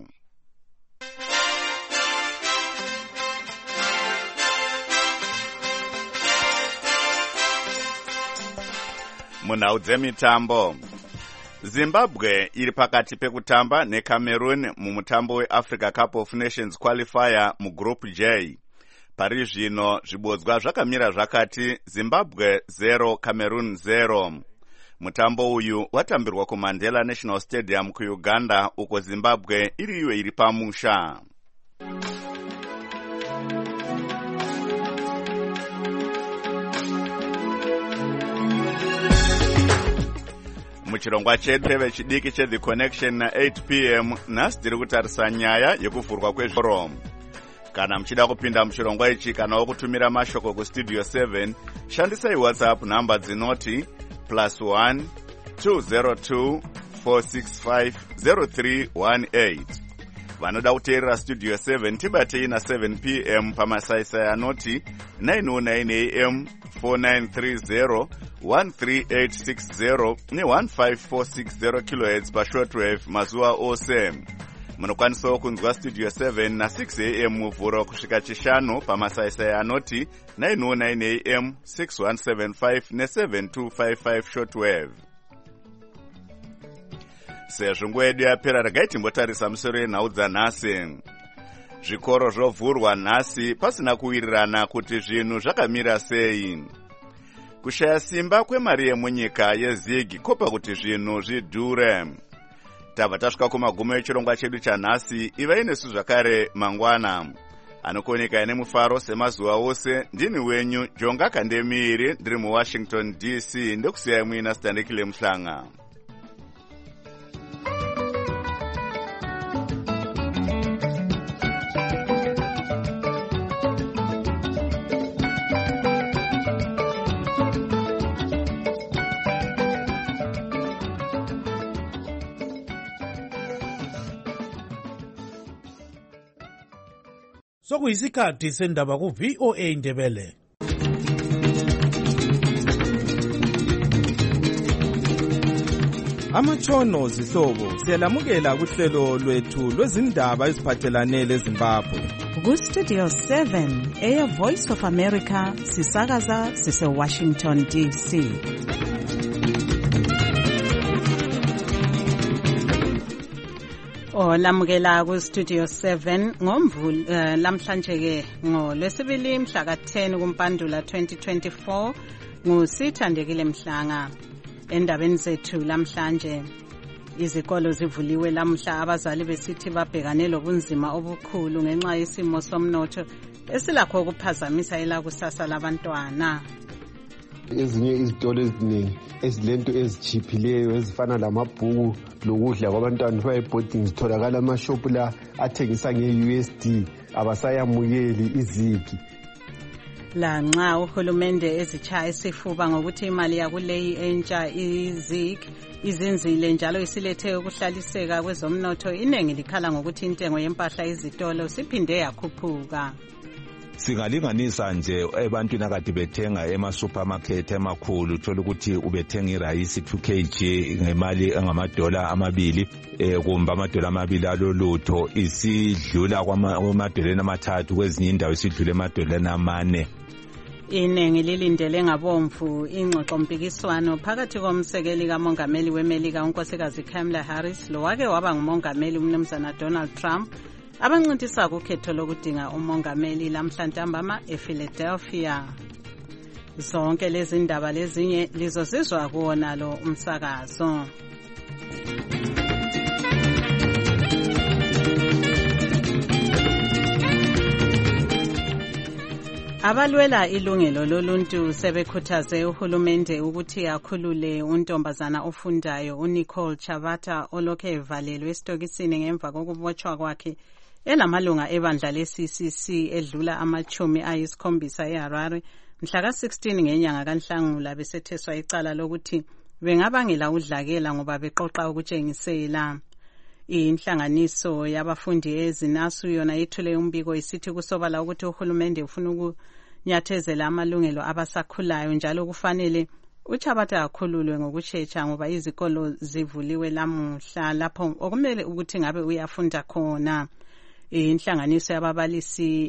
Munhau dzemitambo. Zimbabwe iri pakati pekutamba neCameroon mumutambo weAfrica Cup of Nations qualifier mugroup J. Pari zvino zvibodzwa zvakamira zvakati Zimbabwe 0 Cameroon 0. Mutambo uyu watambirwa kuMandela National Stadium kuUganda, uko Zimbabwe iri iwe iri pamusha. Muchirongwa chedu chevechidiki cheThe Connection na 8 p.m. nhasi tiri kutarisa nyaya yekuvhurwa kwezvikoro. Kana muchida kupinda muchirongwa ichi kana kutumira mashoko kustudio 7, shandisai WhatsApp namba dzinoti +1 202 465 0318. Vanoda kuteerera studio 7 tibatei na 7 p.m. pamasaisai anoti 909 AM 4930 13860 ne15460 kHz pashortwave mazuva ose. Munokwanisawo kunzwa studio 7 na 6 AM muvhuro kusvika chishanu pamasaisai anoti 909 AM 6175 ne7255 shortwave. Sezvo nguva yedu yapera, regai timbotarisa musoro yenhau dzanhasi. Zvikoro zvovhurwa nhasi pasina kuwirirana kuti zvinhu zvakamira sei. Kushaya simba kwemari yemunyika yeZig kopa kuti zvinhu zvidhure. Tabva tasvika kumagumo echirongwa chedu chanhasi. Ivai nesu zvakare mangwana. anokoneka nemufaro semazuva ose. Ndini wenyu Jonga Kandemiri, ndiri muWashington DC. Ndokusiyai muina Standekile Mhlanga. Sokuyisikhathi sendaba ku VOA Ndebele. Amatshono zihlobo siyalamukela kuhlelo lwethu lwezindaba eziphathelane leZimbabwe. Ku Studio 7 Air Voice of America sisakaza sise Washington DC. Olamukela ku Studio 7 ngomvul lamhlanje ke ngoLwesibili mhla ka-10 kuMpandula 2024 nguSithandekile Mhlanga. Endabeni zethu lamhlanje izikolo zivuliwe lamhla, abazali besithi babhekane lobunzima obukhulu ngenxa yesimo somnotho esilakho ukuphazamisa elakusasa labantwana. Ezinye izitolo eziningi ezilento ezichiphileyo ezifana lamabhuku lokudla kwabantwana bayeboarding zitholakala amashopu la athengisa nge-USD, abasayamukeli izigi. La nxa uhulumende ezitshaya isifuba ngokuthi imali yakuleyi entsha izig izinzile njalo isilethe ukuhlaliseka kwezomnotho, inengi likhala ngokuthi intengo yempahla izitolo siphinde yakhuphuka. Singalinganisa nje ebantwini akade bethenga ema-supermarket emakhulu, uthola ukuthi ubethenga irayisi 2 kg ngemali engamadola amabili kumbe amadola amabili alolutho, isidlula kwamadoleni amathathu, kwezinye indawo isidlula emadoleni amane. Inengi lilindele ngabomvu ingxoxo mpikiswano phakathi komsekeli kamongameli weMelika unkosikazi Kamala Harris lowake waba ngumongameli umnumzana Donald Trump abancintisa kukhetho lokudinga umongameli lamhlantambama ePhiladelphia. Zonke lezi ndaba lezinye lizosizwa kuwona lo umsakazo. Abalwela ilungelo loluntu sebekhuthaze uhulumende ukuthi akhulule untombazana ofundayo uNicole Chavata olokhe evalelwe esitokisini ngemva kokubotshwa kwakhe elamalunga ebandla le-CCC edlula amachumi ayisikhombisa eHarare mhla ka-16 ngenyanga kaNhlangula besetheswa icala lokuthi bengabangela udlakela ngoba beqoqa ukutshengisela. Inhlanganiso yabafundi ezinasu yona ithule umbiko isithi kusobala ukuthi uhulumende ufuna ukunyathezela amalungelo abasakhulayo njalo kufanele uChabata akhululwe ngokushesha ngoba izikolo zivuliwe lamuhla lapho okumele ukuthi ngabe uyafunda khona. Inhlanganiso yababalisi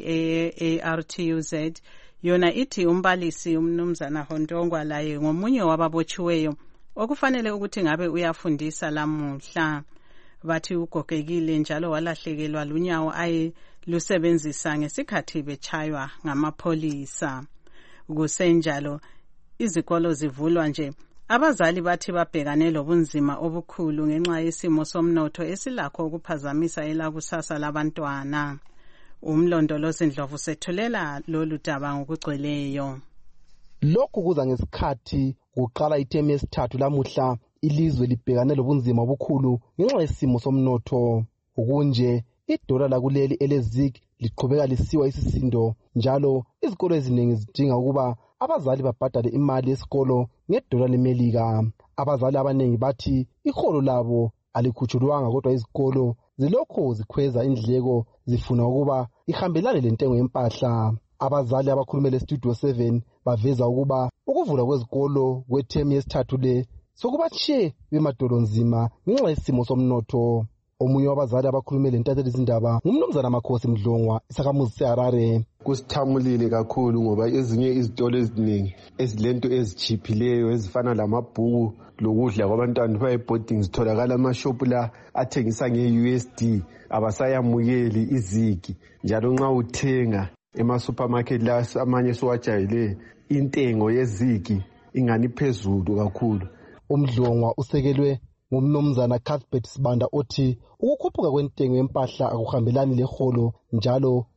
eARTUZ yona ithi umbalisi umnumzana Hondongwa laye ngomunye wababotshiweyo okufanele ukuthi ngabe uyafundisa lamuhla. Bathi ugogekile njalo walahlekelwa lunyawo ayelusebenzisa ngesikhathi betshaywa ngamapholisa. Kusenjalo izikolo zivulwa nje, abazali bathi babhekane lobunzima obukhulu ngenxa yesimo somnotho esilakho ukuphazamisa elakusasa labantwana. Umlondolozi Ndlovu sethulela lolu daba ngokugcweleyo. Lokhu kuza ngesikhathi kuqala ithemu yesithathu lamuhla ilizwe libhekane lobunzima obukhulu ngenxa yesimo somnotho. Ukunje idola lakuleli elezig liqhubeka lisiwa isisindo njalo izikolo eziningi zidinga ukuba abazali babhadale imali yesikolo ngedola leMelika. Abazali abaningi bathi iholo labo alikhutshulwanga kodwa izikolo zilokho zikhweza indleko zifuna ukuba ihambelane lentengo yempahla. Abazali abakhulumele Studio 7 baveza ukuba ukuvula kwezikolo kwethemu yesithathu le sokubatshiye bemadolo nzima ngenxa yesimo somnotho. Omunye wabazali abakhulumele ntatheli izindaba ngumnumzana Makhosi Mdlongwa isakhamuzi seHarare. Kusithamulile kakhulu ngoba ezinye izitolo eziningi ezilento ezichiphileyo ezifana lamabhuku lokudla kwabantwana bayeboarding zitholakala amashopu la athengisa nge-USD, abasayamukeli izigi. Njalo nxa uthenga ema-supermarket la amanye siwajayele intengo yezigi ingani phezulu kakhulu. Umdlongwa usekelwe ngumnumzana Cuthbert Sibanda othi ukukhuphuka kwentengo yempahla akuhambelani leholo njalo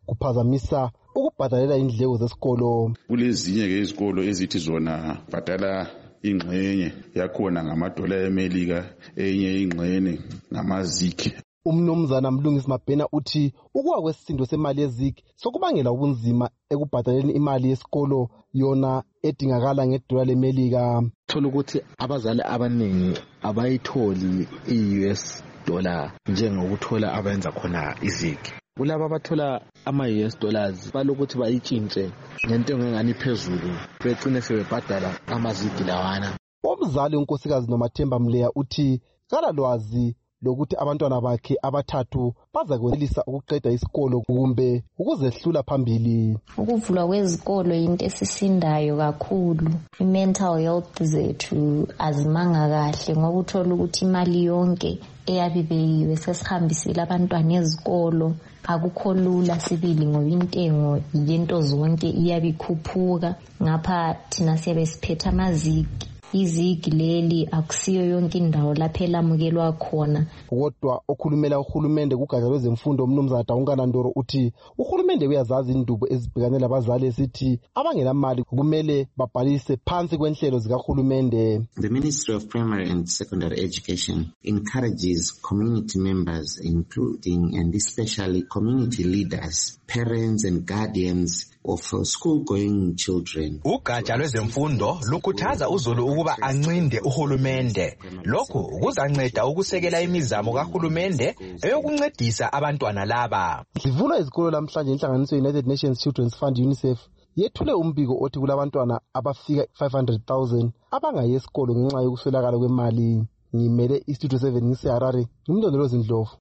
kuphazamisa ukubhadalela indleko zesikolo. Kulezinye-ke izikolo ezithi zona bhadala ingxenye yakhona ngamadola eMelika, enye ingxenye ngamazigi. Umnumzana Mlungisi Mabhena uthi ukuwa kwesisindo semali yezigi sokubangela ubunzima ekubhadaleni imali yesikolo yona edingakala ngedola leMelika. Thola ukuthi abazali abaningi abayitholi i-US dollar njengokuthola abenza khona izigi. Kulabo abathola ama-US dollars balokuthi bayitshintshe ngentengo engani phezulu begcine sebebhadala amazigi lawana. Umzali uNkosikazi Nomathemba Mleya uthi kalalwazi lokuthi abantwana bakhe abathathu bazakwenelisa ukuqeda isikolo kumbe ukuzehlula phambili. Ukuvulwa kwezikolo into esisindayo kakhulu. I-mental health zethu azimanga kahle ngoba uthola ukuthi imali yonke eyabibeyiwe sesihambisile abantwana ezikolo. Akukho lula sibili ngoba intengo yento zonke iyabikhuphuka. Ngapha thina siyabe siphethe amazigi. Izigi leli akusiyo yonke indawo lapho elamukelwa khona. Kodwa okhulumela uhulumende kugatsha lwezemfundo uMnumzana Daungana Ndoro uthi uhulumende uyazazi indubo ezibhekane labazali esithi abangenamali kumele babhalise phansi kwenhlelo zikahulumende. The Ministry of Primary and Secondary Education encourages community members, including and especially community leaders, parents and guardians of school-going children. Ugatsha lwezemfundo lukhuthaza uzulu ukuba ancinde uhulumende. Lokhu kuzanceda ukusekela imizamo kahulumende eyokuncedisa abantwana laba. Livulwa izikolo lamhlanje inhlanganiso United Nations Children's Fund UNICEF yethule umbiko othi kulabantwana abafika 500,000 abangayi esikolo ngenxa yokuswelakala kwemali. Ngimele iStudio 7 ngiseHarare, ngimndondolozi Ndlovu.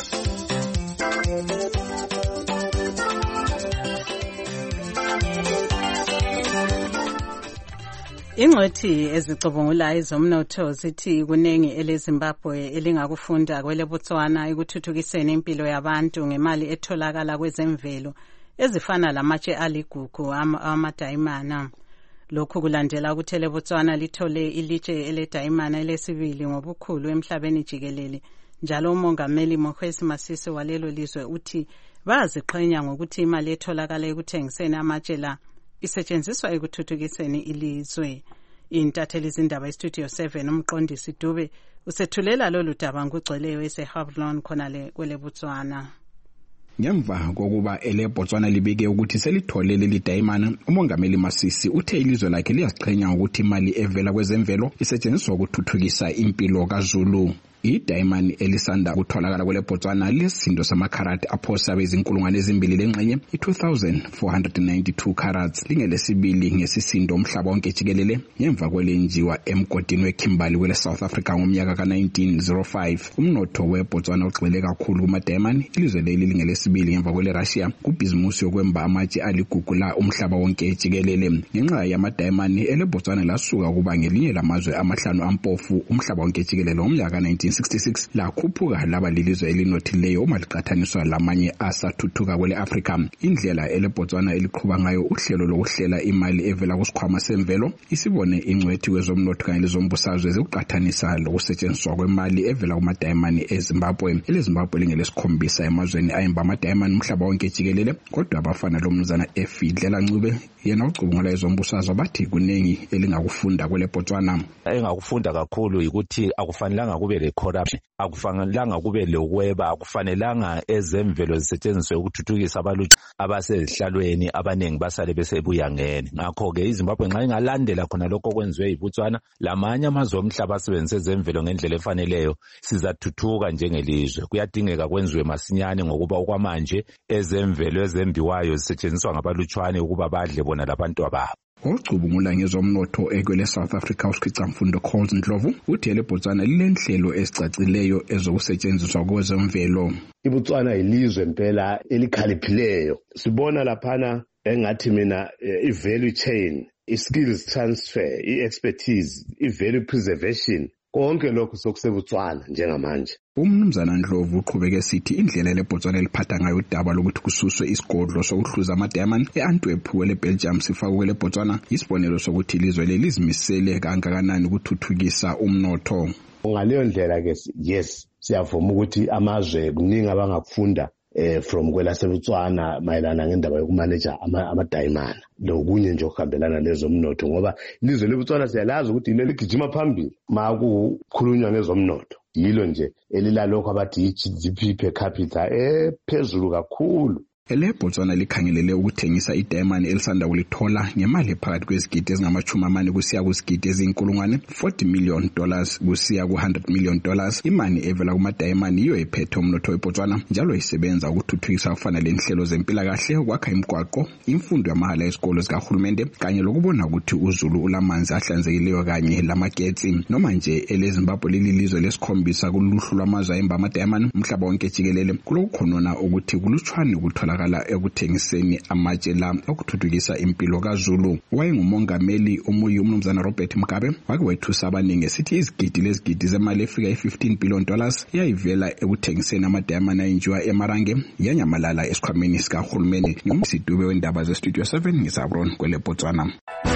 Ingcwethi ezicubungulayo zomnotho zithi kunengi eleZimbabwe elingakufunda kweleBotswana ekuthuthukiseni impilo yabantu ngemali etholakala kwezemvelo ezifana lamatshe aligugu amadayimana. Lokhu kulandela ukuthi eleBotswana lithole ilitshe eledayimana elesibili ngobukhulu emhlabeni jikelele. Njalo umongameli Mokgweetsi Masisi walelo lizwe uthi baziqhenya ngokuthi imali etholakala ekuthengiseni amatshe la isetshenziswa ekuthuthukiseni ilizwe. Intatheli izindaba iStudio 7 umqondisi Dube usethulela lolu daba ngugcweleyo eseHablon khona le kweleBotswana. Ngemva kokuba eleBotswana libike ukuthi selithole leli dayimana, umongameli Masisi uthe ilizwe lakhe liyaziqhenya ukuthi imali evela kwezemvelo isetshenziswa ukuthuthukisa impilo kaZulu. Idayimani elisanda kutholakala kweleBotswana lesindo samakharati aphosa bezinkulungwane ezimbili lengxenye i-2492 carats lingelesibili ngesisindo umhlaba wonke jikelele ngemva kwelenjiwa emgodini weKimberley kwele South Africa ngomnyaka ka1905. Umnotho weBotswana ugxile kakhulu kumadayimani. Ilizwe leli lingelesibili ngemva kwele Russia kubhizimusi yokwemba amatshe aligugu la umhlaba wonke jikelele. Ngenxa yamadayimani eleBotswana lasuka kuba ngelinye lamazwe amahlanu ampofu umhlaba wonke jikelele ngomnyaka 1966 lakhuphuka laba lilizwe elinothileyo uma liqathaniswa lamanye asathuthuka kwele Africa. Indlela eleBotswana eliqhuba ngayo uhlelo lokuhlela imali evela kusikhwama semvelo isibone ingcwethi kwezomnotho kanye lezombusazwe zokuqathanisa lokusetshenziswa kwemali evela kumadayimani eZimbabwe. eleZimbabwe lingelesikhombisa emazweni ayimba amadayimani umhlaba wonke jikelele, kodwa abafana lomnumzana Efidlela Ncube yena ucubungula ezombusazwe bathi kunengi elingakufunda kweleBotswana. Engakufunda kakhulu ukuthi akufanelanga kube le-corruption, akufanelanga kube lokweba, akufanelanga ezemvelo zisetshenziswe ukuthuthukisa abalutsha abasezihlalweni abanengi basale besebuya ngene. Ngakho-ke iZimbabwe nxa ingalandela khona lokho okwenziwe yiBotswana lamanye amazwe omhlaba asebenzise ezemvelo ngendlela efaneleyo, sizathuthuka njengelizwe. Kuyadingeka kwenziwe masinyane ngokuba okwamanje ezemvelo ezembiwayo zisetshenziswa ngabalutshwane ukuba badle bona labantu ababo. Ocubungula ngezomnotho ekwele South Africa uSkhicamfundo Coles Ndlovu uthi eleBotswana lilenhlelo ezicacileyo ezokusetshenziswa kwezemvelo. iBotswana ilizwe impela elikhaliphileyo. Sibona laphana engathi mina i-value chain, i-skills transfer, i-expertise, i-value preservation, konke lokhu sokuseBotswana njengamanje. Umnumzana Ndlovu uqhubeke sithi indlela eleBotswana eliphatha ngayo udaba lokuthi kususwe isigodlo sokuhluza amadayimani e-Antwerp kweleBelgium sifakwe kweleBotswana isibonelo sokuthi ilizwe lizimisele kangakanani ukuthuthukisa umnotho. Ngaleyo ndlela ke yes siyavuma ukuthi amazwe kuningi abangakufunda from kwelaseBotswana mayelana ngendaba yokumaneja amadayimana lokunye nje okuhambelana lezomnotho ngoba ilizwe leBotswana siyalazi ukuthi yilo ligijima phambili makukhulunywa ngezomnotho yilo nje elilalokho abathi i-GDP per capita phezulu kakhulu. EleBotswana likhangelele ukuthengisa idayimani elisanda kulithola ngemali ephakathi kwezigidi ezingama-40 kusiya kuzigidi eziyi-$40 million kusiya ku-$100 million. Imali evela kumadayimani yiyo ephethe umnotho weBotswana njalo isebenza ukuthuthukisa okufanele inhlelo zempilakahle, ukwakha imigwaqo, imfundo yamahala ezikolo zikahulumende kanye lokubona ukuthi uZulu ulamanzi ahlanzekileyo kanye lamagetsi. Noma nje eleZimbabwe lilizwe lesikhombisa kuluhlu lwamazwe ayimba amadayimani umhlaba wonke jikelele, kulokukhonona ukuthi kulutshwane ukuthola ekuthengiseni amatshe la okuthuthukisa impilo kaZulu. Wayengumongameli omuyi uMnumzana Robert Mugabe wake wethusa abaningi esithi izigidi lezigidi zemali efika $15 billion yayivela ekuthengiseni amadayimani ayinjiwa eMarange yanyamalala esikhwameni sikahulumeni. Ngumsidube wendaba zeStudio 7 ngisabron kweleBotswana.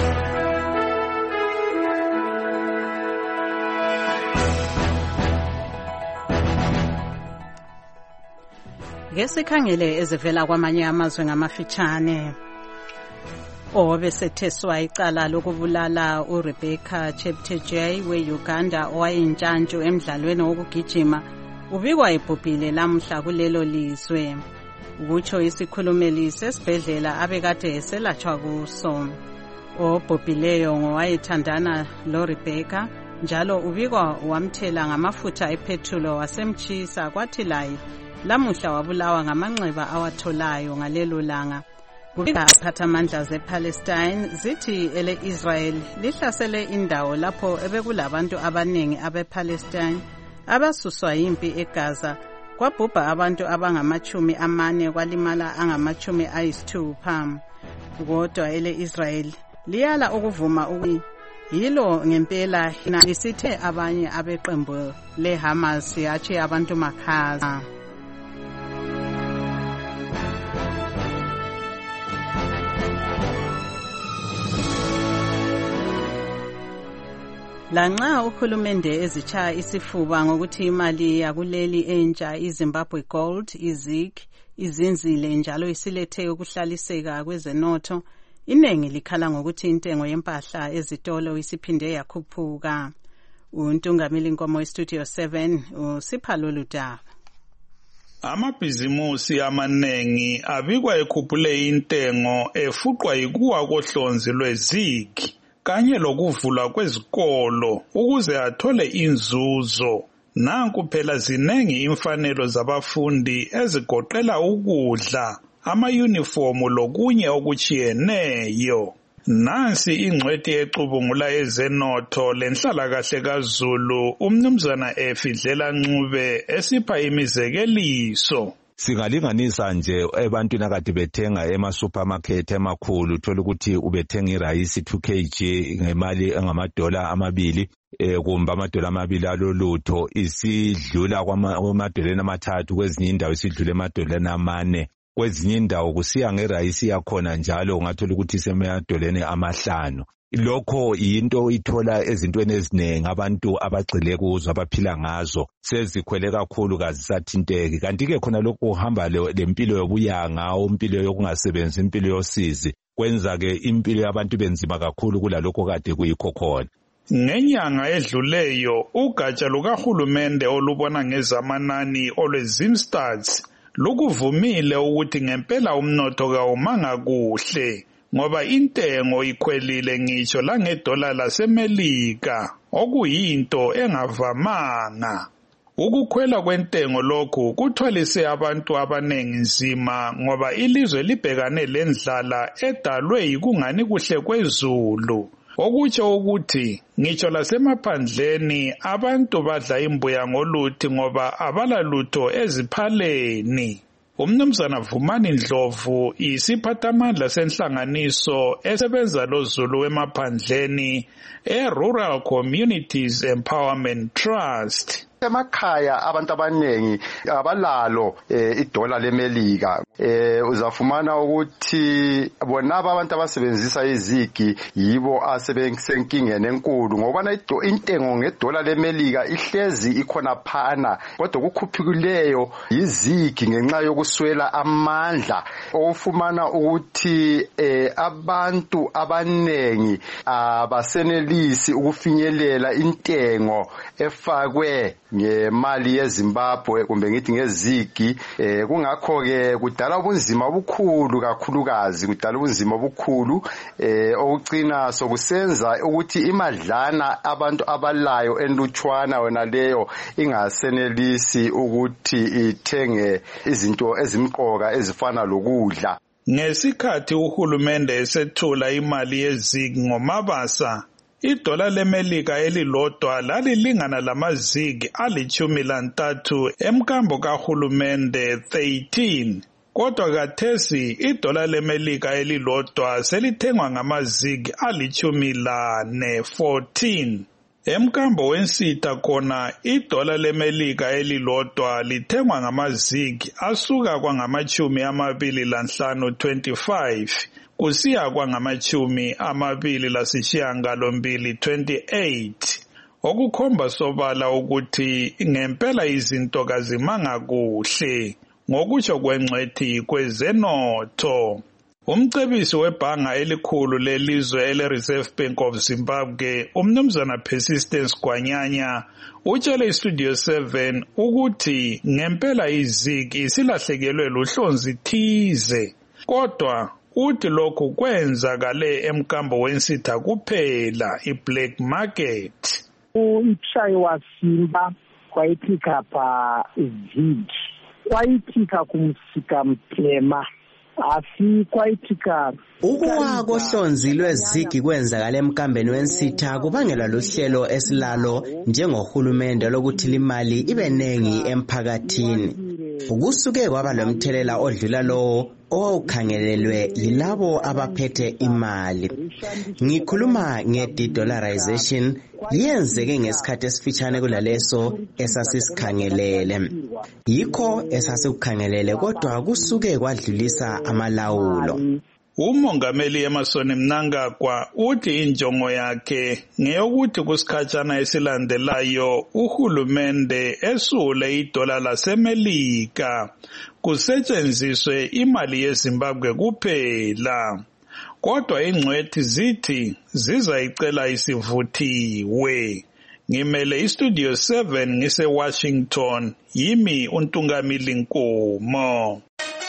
Ngesikhangele ezivela kwamanye amazwe ngamafitshane. Obesetheswa icala lokubulala uRebecca Cheptegei we-Uganda owayintshantshu emdlalweni wokugijima ubikwa ebhubhile lamhla kulelo lizwe. Ukutsho isikhulumeli sesibhedlela abekade eselatshwa kuso. Obhubhileyo ngowayethandana loRebecca njalo ubikwa wamthela ngamafutha epethulo wasemtshisa kwathi laye lamuhla wabulawa ngamanxeba awatholayo ngalelo langa. Kubika iziphathamandla zePalestine zithi ele-Israel lihlasele indawo lapho ebekulabantu abaningi abePalestine abasuswa yimpi eGaza. Kwabhubha abantu abangama-40 kwalimala angama-60. Kodwa ele-Israel liyala ukuvuma ukuthi yilo ngempela lisithe abanye abeqembu leHamas yathi abantu makhaza. Lanxa uhulumende ezitshaya isifuba ngokuthi imali yakuleli entsha iZimbabwe Gold izinzile njalo isilethe ukuhlaliseka kwezenotho, inengi likhala ngokuthi intengo yempahla ezitolo isiphinde yakhuphuka. Untungameli Nkomo weStudio 7 usipha lolu daba. Amabhizimusi amanengi abikwa ekhuphule intengo efuqwa yikuwa kohlonzi lwezigi kanye lokuvulwa kwezikolo ukuze athole inzuzo. Nanku phela zinengi imfanelo zabafundi ezigoqela ukudla, amayunifomu lokunye okuchiyeneyo. Nansi ingcwethi ecubungula ezenotho lenhlalakahle kaZulu uMnumzana Efidlela Ncube esipha imizekeliso. Singalinganisa nje ebantwini akade bethenga ema-supermarket emakhulu uthola ukuthi ubethenga irayisi 2 kg ngemali engama-$2 kumbe ama-$2 alolutho isidlula kwamadoleni amathathu, kwezinye indawo isidlula emadoleni amane, kwezinye indawo kusiya ngerayisi yakhona njalo ungathola ukuthi isemadoleni amahlanu. Lokho yinto ithola ezintweni eziningi abantu abagxile kuzo abaphila ngazo sezikhwele kakhulu kazisathinteki. Kanti ke khona lokho uhamba lempilo yobuyanga, impilo yokungasebenzi, impilo yosizi kwenza ke impilo yabantu benzima kakhulu kulalokho kade kuyikho khona. Ngenyanga edluleyo ugatsha lukahulumende olubona ngezamanani olweZimstats lukuvumile ukuthi ngempela umnotho kawumanga kuhle ngoba intengo ikhwelile ngitsho langedola laseMelika okuyinto engavamanga. Ukukhwela kwentengo lokhu kuthwalise abantu abanengi nzima ngoba ilizwe libhekane lendlala edalwe yikungani kuhle kwezulu. Okutsho ukuthi ngitsho lasemaphandleni abantu badla imbuya ngoluthi ngoba abalalutho eziphaleni. Umnumzana Vumani Ndlovu isiphathamandla senhlanganiso esebenza loZulu emaphandleni eRural Communities Empowerment Trust. emakhaya abantu abanengi abalalo idola lemelika. Uzafumana ukuthi bonaba abantu abasebenzisa izigi yibo asebesenkingeni enkulu ngoba intengo ngedola lemelika ihlezi ikhona phana, kodwa kukhuphukileyo izigi ngenxa yokuswela amandla. Ofumana ukuthi abantu abanengi abasenelisi ukufinyelela intengo efakwe ngemali yeZimbabwe kumbe ngithi ngezigi. Kungakho ke kudala ubunzima obukhulu, kakhulukazi kudala ubunzima obukhulu okucina sokusenza ukuthi imadlana abantu abalayo enlutshwana wena leyo ingasenelisi ukuthi ithenge izinto ezimqoka ezifana lokudla. Ngesikhathi uhulumende esethula imali yezigi ngomabasa, idola lemelika elilodwa lalilingana lamazigi ali-13 emkambo kahulumende 13. Kodwa kathesi idola lemelika elilodwa selithengwa ngamazigi ali-14. Emkambo wensitha khona idola lemelika elilodwa lithengwa ngamazigi asuka kwangama-25 kusiya kwangama-28, okukhomba sobala ukuthi ngempela izinto kazimanga kuhle ngokusho kwengcwethi kwezenotho. Umcebisi webhanga elikhulu lelizwe ele-Reserve Bank of Zimbabwe, umnumzana Persistence Gwanyanya, utshele iStudio 7 ukuthi ngempela izigi isilahlekelwe luhlonzi thize, kodwa uthi lokhu kwenzakale emkambo wensitha kuphela, i-black market. Uitshayiwa simba kwayitika pa zigi, kwayitika kumsika mtema, asi kwayitika. Ukuwa kohlonzi lwezigi kwenzakala emkambeni wensitha kubangelwa luhlelo esilalo njengohulumende lokuthi limali ibe nengi emphakathini. Kusuke kwaba lomthelela odlula lowo owawukhangelelwe yilabo abaphethe imali. Ngikhuluma nge-de-dollarization, yenzeke ngesikhathi esifitshane kulaleso esasisikhangelele. Yikho esasikhangelele kodwa kusuke kwadlulisa amalawulo. Umongameli Emmerson Mnangagwa uthi injongo yakhe ngeyokuthi kusikhatshana esilandelayo uhulumende esule idola lasemelika kusetshenziswe imali yeZimbabwe kuphela. Kodwa ingcwethi zithi zizayicela isivuthiwe. Ngimele iStudio 7 ngise-Washington, yimi uNtungamili Nkomo.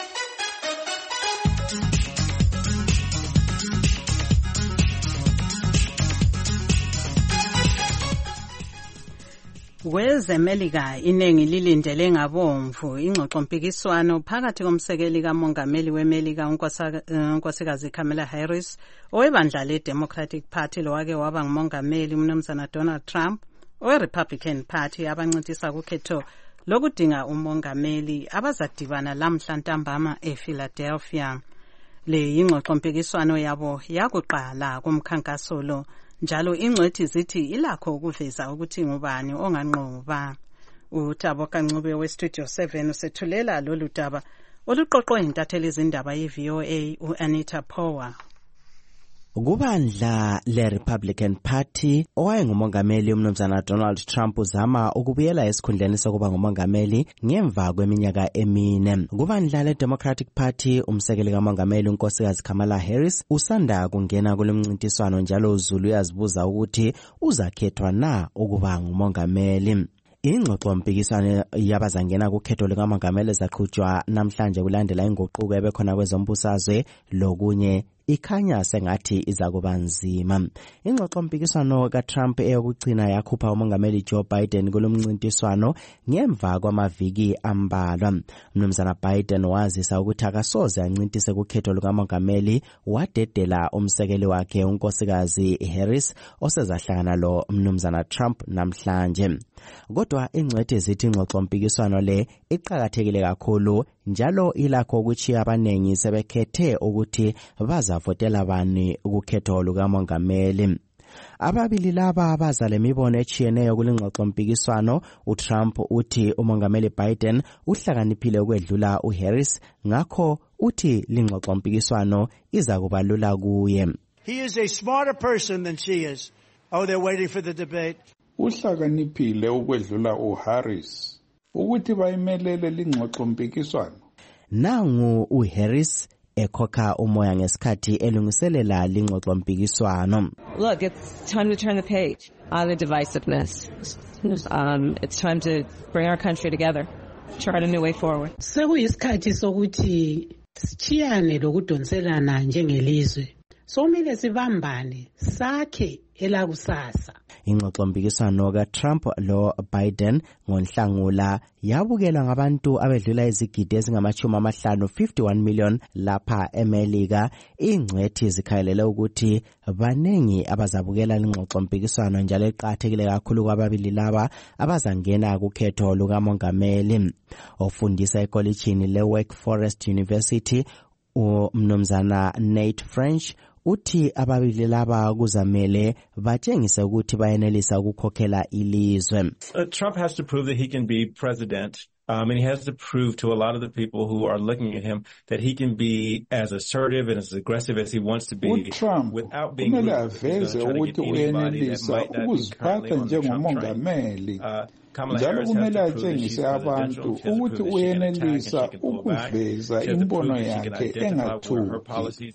Kwezemelika inengi lilindele ngabomvu ingxoxo mpikiswano phakathi komsekeli kamongameli wemelika unkosikazi Kamala Harris owebandla le-Democratic Party lowake waba ngumongameli umnumzana Donald Trump owe-Republican Party abancintisa kukhetho lokudinga umongameli abazadibana lamhla ntambama ePhiladelphia. Le ingxoxo mpikiswano yabo yakuqala kumkhankaso lo. Njalo ingcwethi zithi ilakho ukuveza ukuthi ngubani onganqoba. uThabo Kancube weStudio 7 usethulela lolu daba oluqoqwe intatheli izindaba yeVOA uAnita Power. Kubandla le-Republican Party owayengumongameli umnumzana Donald Trump uzama ukubuyela esikhundleni sokuba ngumongameli ngemva kweminyaka emine. Kubandla le-Democratic Party umsekeli kamongameli unkosikazi Kamala Harris usanda kungena kulomncintiswano njalo uZulu uyazibuza ukuthi uzakhethwa na ukuba ngumongameli. Ingxoxo mpikiswano yabazangena kukhetho likamongameli zaqhutshwa namhlanje kulandela inguquko ebekhona kwezombusazwe lokunye ikhanya sengathi izakuba nzima. Ingxoxo mpikiswano kaTrump eyokugcina yakhupha umongameli Joe Biden kulomncintiswano ngemva kwamaviki ambalwa. Mnumzana Biden wazisa ukuthi akasoze ancintise kukhetho lukamongameli wadedela umsekeli wakhe unkosikazi Harris osezahlangana lo mnumzana Trump namhlanje. Kodwa ingcwethi zithi ingxoxo mpikiswano le iqhakathekile kakhulu njalo ilakho ukuthi abanengi sebekhethe ukuthi bazavotela bani ukukhetho lukamongameli. Ababili laba baza lemibono etshiyeneyo kulingxoxompikiswano. uTrump uthi umongameli Biden uhlakaniphile ukwedlula uHarris, ngakho uthi lingxoxompikiswano iza kuba lula kuye. He is a smarter person than she is. Oh, they're waiting for the debate. Uhlakaniphile ukwedlula uHarris ukuthi bayimelele lingxoxompikiswano. Nangu uHarris ekhokha umoya ngesikhathi elungiselela lingxoxompikiswano. Look, it's time to turn the page on the divisiveness. It's time to bring our country together, chart a new way forward. Sekuyisikhathi sokuthi sichiyane lokudonselana njengelizwe. Somele sibambane sakhe elakusasa. Ingxoxompikiswano kaTrump lo Biden ngoNhlangula yabukelwa ngabantu abedlula izigidi ezingama-50 51 million lapha eMelika. Ingcwethi zikhayelela ukuthi banengi abazabukela lingxoxompikiswano njalo eqakathekile kakhulu kwababili laba abazangena kukhetho lukamongameli. Ofundisa ekolitshini leWake Forest University umnumzana Nate French uthi ababili laba kuzamele batshengise ukuthi bayenelisa ukukhokhela ilizwe. Trump has to prove that he can be president. And he has to prove to a lot of the people who are looking at him that he can be as assertive and as aggressive as he wants to be without being rude. He's going to try to get anybody that might not be currently on the Trump train. Njalo kumele atshengise abantu ukuthi uyenelisa ukuveza imbono yakhe engathuki.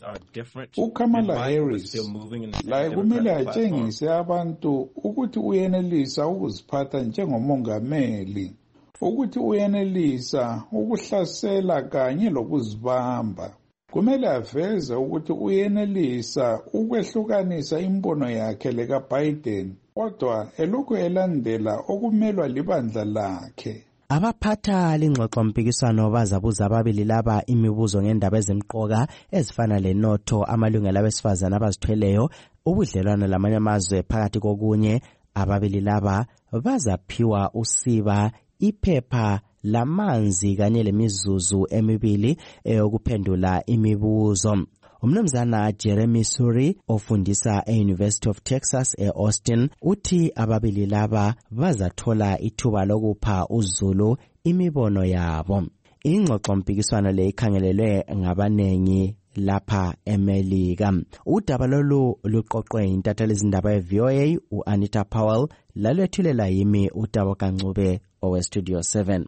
uKamala Harris laye kumele atshengise abantu ukuthi uyenelisa ukuziphatha njengomongameli, ukuthi uyenelisa ukuhlasela kanye lokuzibamba. Kumele aveze ukuthi uyenelisa ukwehlukanisa imbono yakhe lekaBiden, kodwa elokhu elandela okumelwa libandla lakhe. Abaphatha lingxoxompikiswano bazabuza ababili laba imibuzo ngendaba ezimqoka ezifana lenotho, amalungelo abesifazana abazithweleyo, ubudlelwano lamanye amazwe phakathi kokunye. Ababili laba bazaphiwa usiba, iphepha lamanzi kanye lemizuzu emibili eyokuphendula imibuzo. Umnumzana Jeremy Suri ofundisa e-University of Texas e-Austin uthi ababili laba bazathola ithuba lokupha uzulu imibono yabo. Ingxoxompikiswano le ikhangelelwe ngabanengi lapha eMelika. Udaba lolu luqoqwe intatheli izindaba ye-VOA u-Anita Powell, lalwethulela yimi uTabo Kancube owe-Studio 7.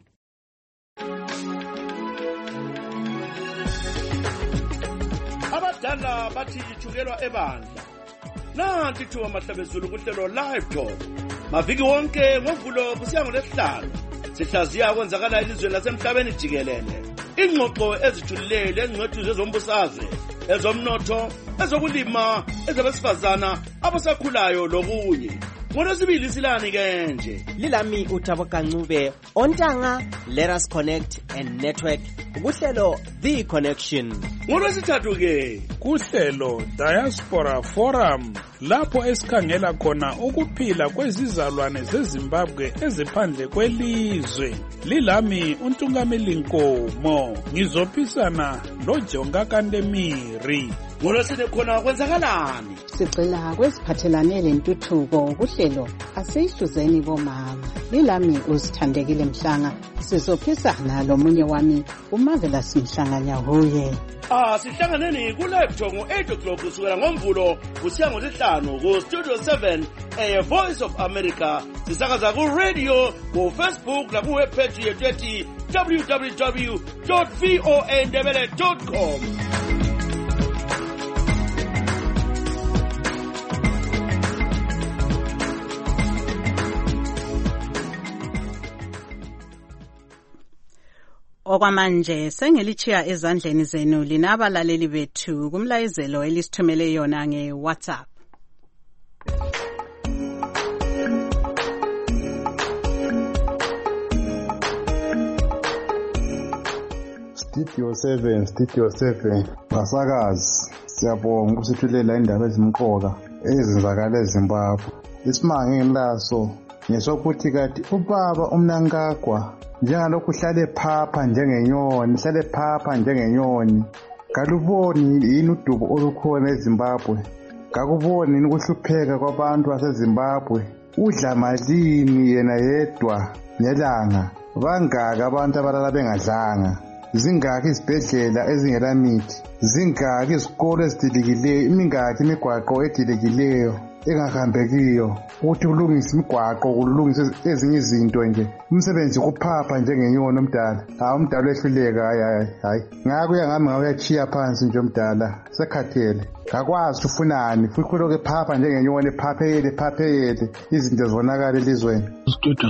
Abadala bathi ichukelwa ebandla. Nanti thuba mahlabezulu kuhlelo live talk. Maviki wonke ngovulo kusiya ngoLwesihlanu. Sihlaziya kwenzakala elizweni lasemhlabeni jikelele. Ingxoxo ezijulile ezingcwethu ezombusazwe, ezomnotho, ezokulima, ezabesifazana, abasakhulayo lokunye. Ngolwesibili silani ke nje. Lilami uTabo Kancube. Ontanga, let us connect and network. Kuhlelo The Connection. Ngolwesithathu ke kuhlelo Diaspora Forum, lapho esikhangela khona ukuphila kwezizalwane zeZimbabwe eziphandle kwelizwe. Lilami uNtungameli Nkomo. Ngizophisana loJonga Kandemiri. Ngolwesine khona kwenzakalani? Sigcina kwesiphathelane lentuthuko kuhlelo asihluzeni bomama. Lilami uzithandekile Mhlanga. Sizophisana lomunye wami uMarvelous Mhlanganya huye. Sihlanganeni ku-live talk ngo-8 o'clock kusukela ngomvulo kusiya ngoLwesihlanu ku-Studio 7 Voice of America. Sisakaza ku-radio, ku-Facebook naku-webpage yethu ethi www.voandebele.com. Okwamanje sengelichiya ezandleni zenu linabalaleli bethu kumlayizelo elisithumele yona ngeWhatsApp. Studio 7 basakazi, siyabonga ukusithulela indaba ezimqoka ezenzakala eZimbabwe. Isimanga engilaso ngesokuthi kati ubaba uMnangagwa njengalokhu hlale phapha njengenyoni, kaluboni yini udubo olukhona eZimbabwe kakuboni ukuhlupheka kwabantu baseZimbabwe. Udla malini yena yedwa nelanga? Bangaka abantu abalala bengadlanga? Zingaki izibhedlela ezingela mithi? Zingaki izikolo ezidilikileyo? Imingaki imigwaqo edilikileyo engahambekiyo? Ukuthi kulungisa imigwaqo, kulungisa ezinye izinto nje. Umsebenzi kuphapha njengenyoni omdala. Umdala wehluleka hayi. Ngakuya ngami ngakuyachiya phansi nje omdala. Sekhathele. Akwazi ufunani futhi kuloke phapha njengenyoni phapheyele izinto zonakala elizweni. Studio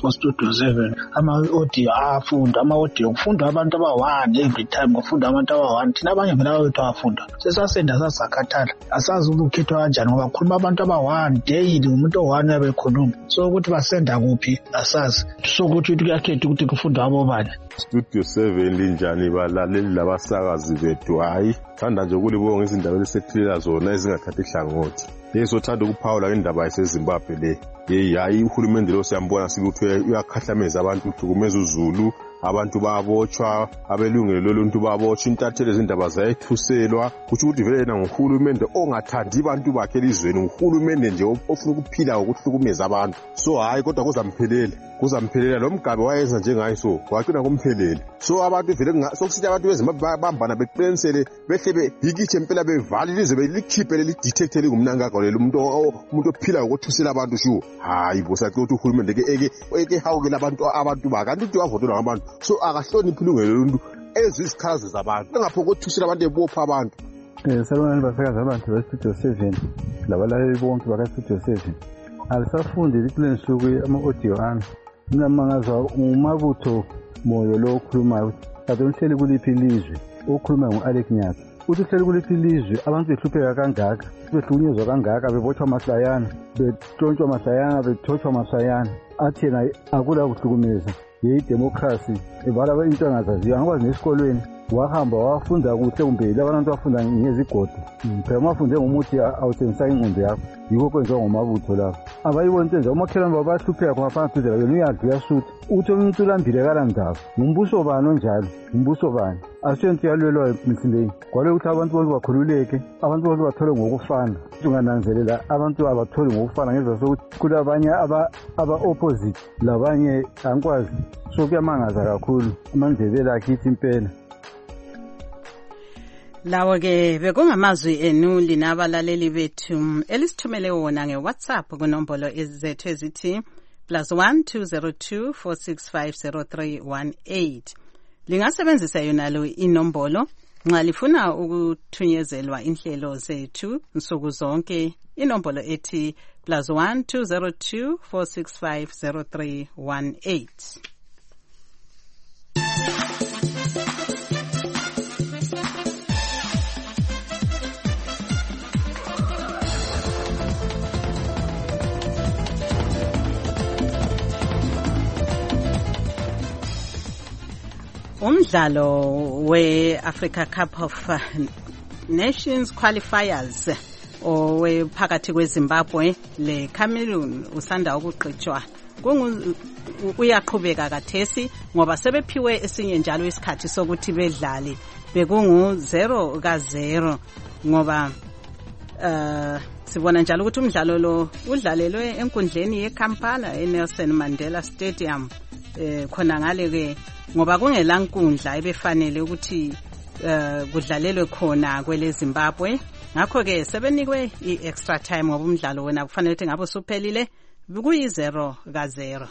7 ama-audio afunda ama-audio kufunda abantu aba-1 every time kufunda abantu aba-1 thina abanye vela wethu afunda sesasenda sasakhathala asazi ukukhethwa kanjani ngoba kukhuluma abantu aba-1 daily umuntu o-1 uyabe ekhuluma so ukuthi basenda kuphi asazi sokuthi kuyakhetha ukuthi kufunda abobani. Studio 7 linjani balaleli labasakazi bethu? Hayi thanda nje ukulibonga izindaba elisethula zona ezingathathi ihlangothi. Yesothanda ukuphawula indaba yaseZimbabwe le. Hayi uhulumende lo siyambona sikuthi uyakhahlameza abantu, uhlukumeza uZulu, abantu babotshwa, abelungelo loluntu babotshwa, intatheli zindaba zayethuselwa. Kuthi ukuthi vele yena nguhulumende ongathandi abantu bakhe elizweni, uhulumende nje ofuna ukuphila ngokuhlukumeza abantu. So hayi kodwa kuzamphelela lo mgabe wayenza njengaye so waqina kumphelele. So abantu vele sokusithi abantu beZimbabwe bambana beqinisele behle behikitshe impela bevali lize belikhiphe lidetecte lingumnankaka lelo umuntu ophila ngokuthusela abantu shu. Hayi bosathi ukuthi uhulumende eke hawukela abantu bakanti uthi wavotelwa ngabantu so akahloniphi ilungelo loluntu ezisikhazi zabantu engapho kokuthusela abantu ebopha abantu. Salonani basakazi abantu beStudio 7 labalaleli bonke bakaStudio 7 alisafundi likule nsuku ama-audio ami. Mina mangazwa umabutho moyo lo okhulumayo kade uhleli kuliphi ilizwe okhulumayo ngu-Alec Nyaka uthi uhleli kuliphi ilizwe abantu behlupheka kangaka behlukunyezwa kangaka bebotshwa masayana betshontshwa masayana bethothwa masayana athi yena akula kuhlukumeza yidemocracy evala into angazaziyo angakwazi nesikolweni wahamba wafunda kuhle kumbe labantu bafunda ngezigodo phela umafunde ngomuthi awuthengisa ingqondo yakho yikho kwenziwa ngomabutho lapho abayibona into enza umakhelwane babo bayahlupheka khonafana duze labo uyadla uyasutha uthi omuntu ulambile kalandaba ngumbuso bani onjalo ngumbuso bani asiyonto yalwelwa emhlabeni kwalo ukuthi abantu bonke bakhululeke abantu bonke bathole ngokufana ungananzelela abantu abatholi ngokufana ngenza sokuthi kulabanye aba-opposite labanye angikwazi so kuyamangaza kakhulu amandebela akithi impela. Lawo-ke bekungamazwi enu lina abalaleli bethu elisithumele wona nge-WhatsApp kunombolo zethu ezithi +1 202 465 0318. Lingasebenzisa yona lo inombolo nxa lifuna ukuthunyezelwa inhlelo zethu nsuku zonke. Inombolo ethi +1 202 465 0318. Umdlalo we-Africa Cup of Nations qualifiers owephakathi kweZimbabwe leCameroon usanda ukuqhutshwa uyaqhubeka kathesi ngoba sebephiwe esinye njalo isikhathi sokuthi bedlale bekungu 0-0 ngoba sibona njalo ukuthi umdlalo lo udlalelwe enkundleni yeKampala eNelson Mandela Stadium khona ngale ke ngoba kungela nkundla ebefanele ukuthi kudlalelwe khona kwele Zimbabwe ngakho ke sebenikwe i-extra time ngoba umdlalo wena kufanele ukuthi ngabe usuphelile kuyi 0-0.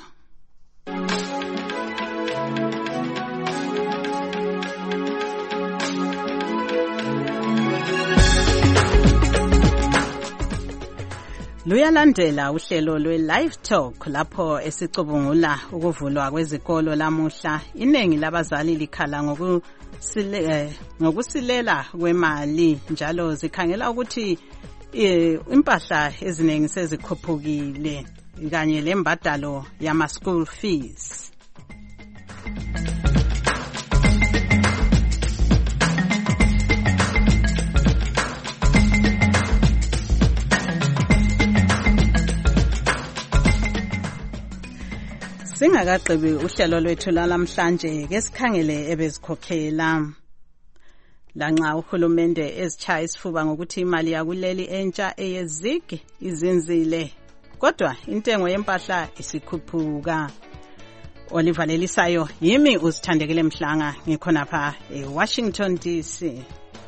Luyalandela uhlelo lwe-Live Talk lapho esicubungula ukuvulwa kwezikolo lamuhla. Iningi labazali likhala ngokusilela kwemali njalo zikhangela ukuthi impahla eziningi sezikhuphukile kanye lembadalo yama-school fees. Singakaqebi uhlelo lwethu namhlanje ke sikhangele ebezikhokhela lanxa uhulumende ezitshaya isifuba ngokuthi imali yakuleli entsha eyezig izinzile, kodwa intengo yempahla isikhuphuka. Oliver Lelisayo, yimi uSithandekile Mhlanga, ngikhonapha eWashington DC.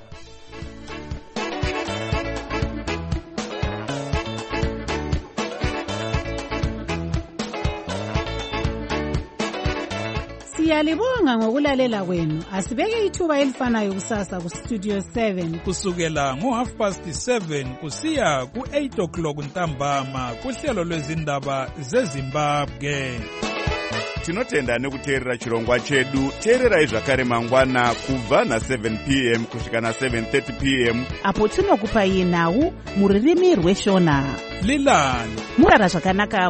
Siyalibonga ngokulalela kwenu. Asibeke ithuba elifanayo kusasa ku Studio 7 kusukela ngo7:30 kusiya ku8:00 ntambama kuhlelo lwezindaba zeZimbabwe. Tinotenda nekuteerera chirongwa chedu. Teererai zvakare mangwana kubva na7 p.m. kusvika na7:30 p.m. apo tinokupai nhau muririmi rweshona. Lilani murara zvakanaka.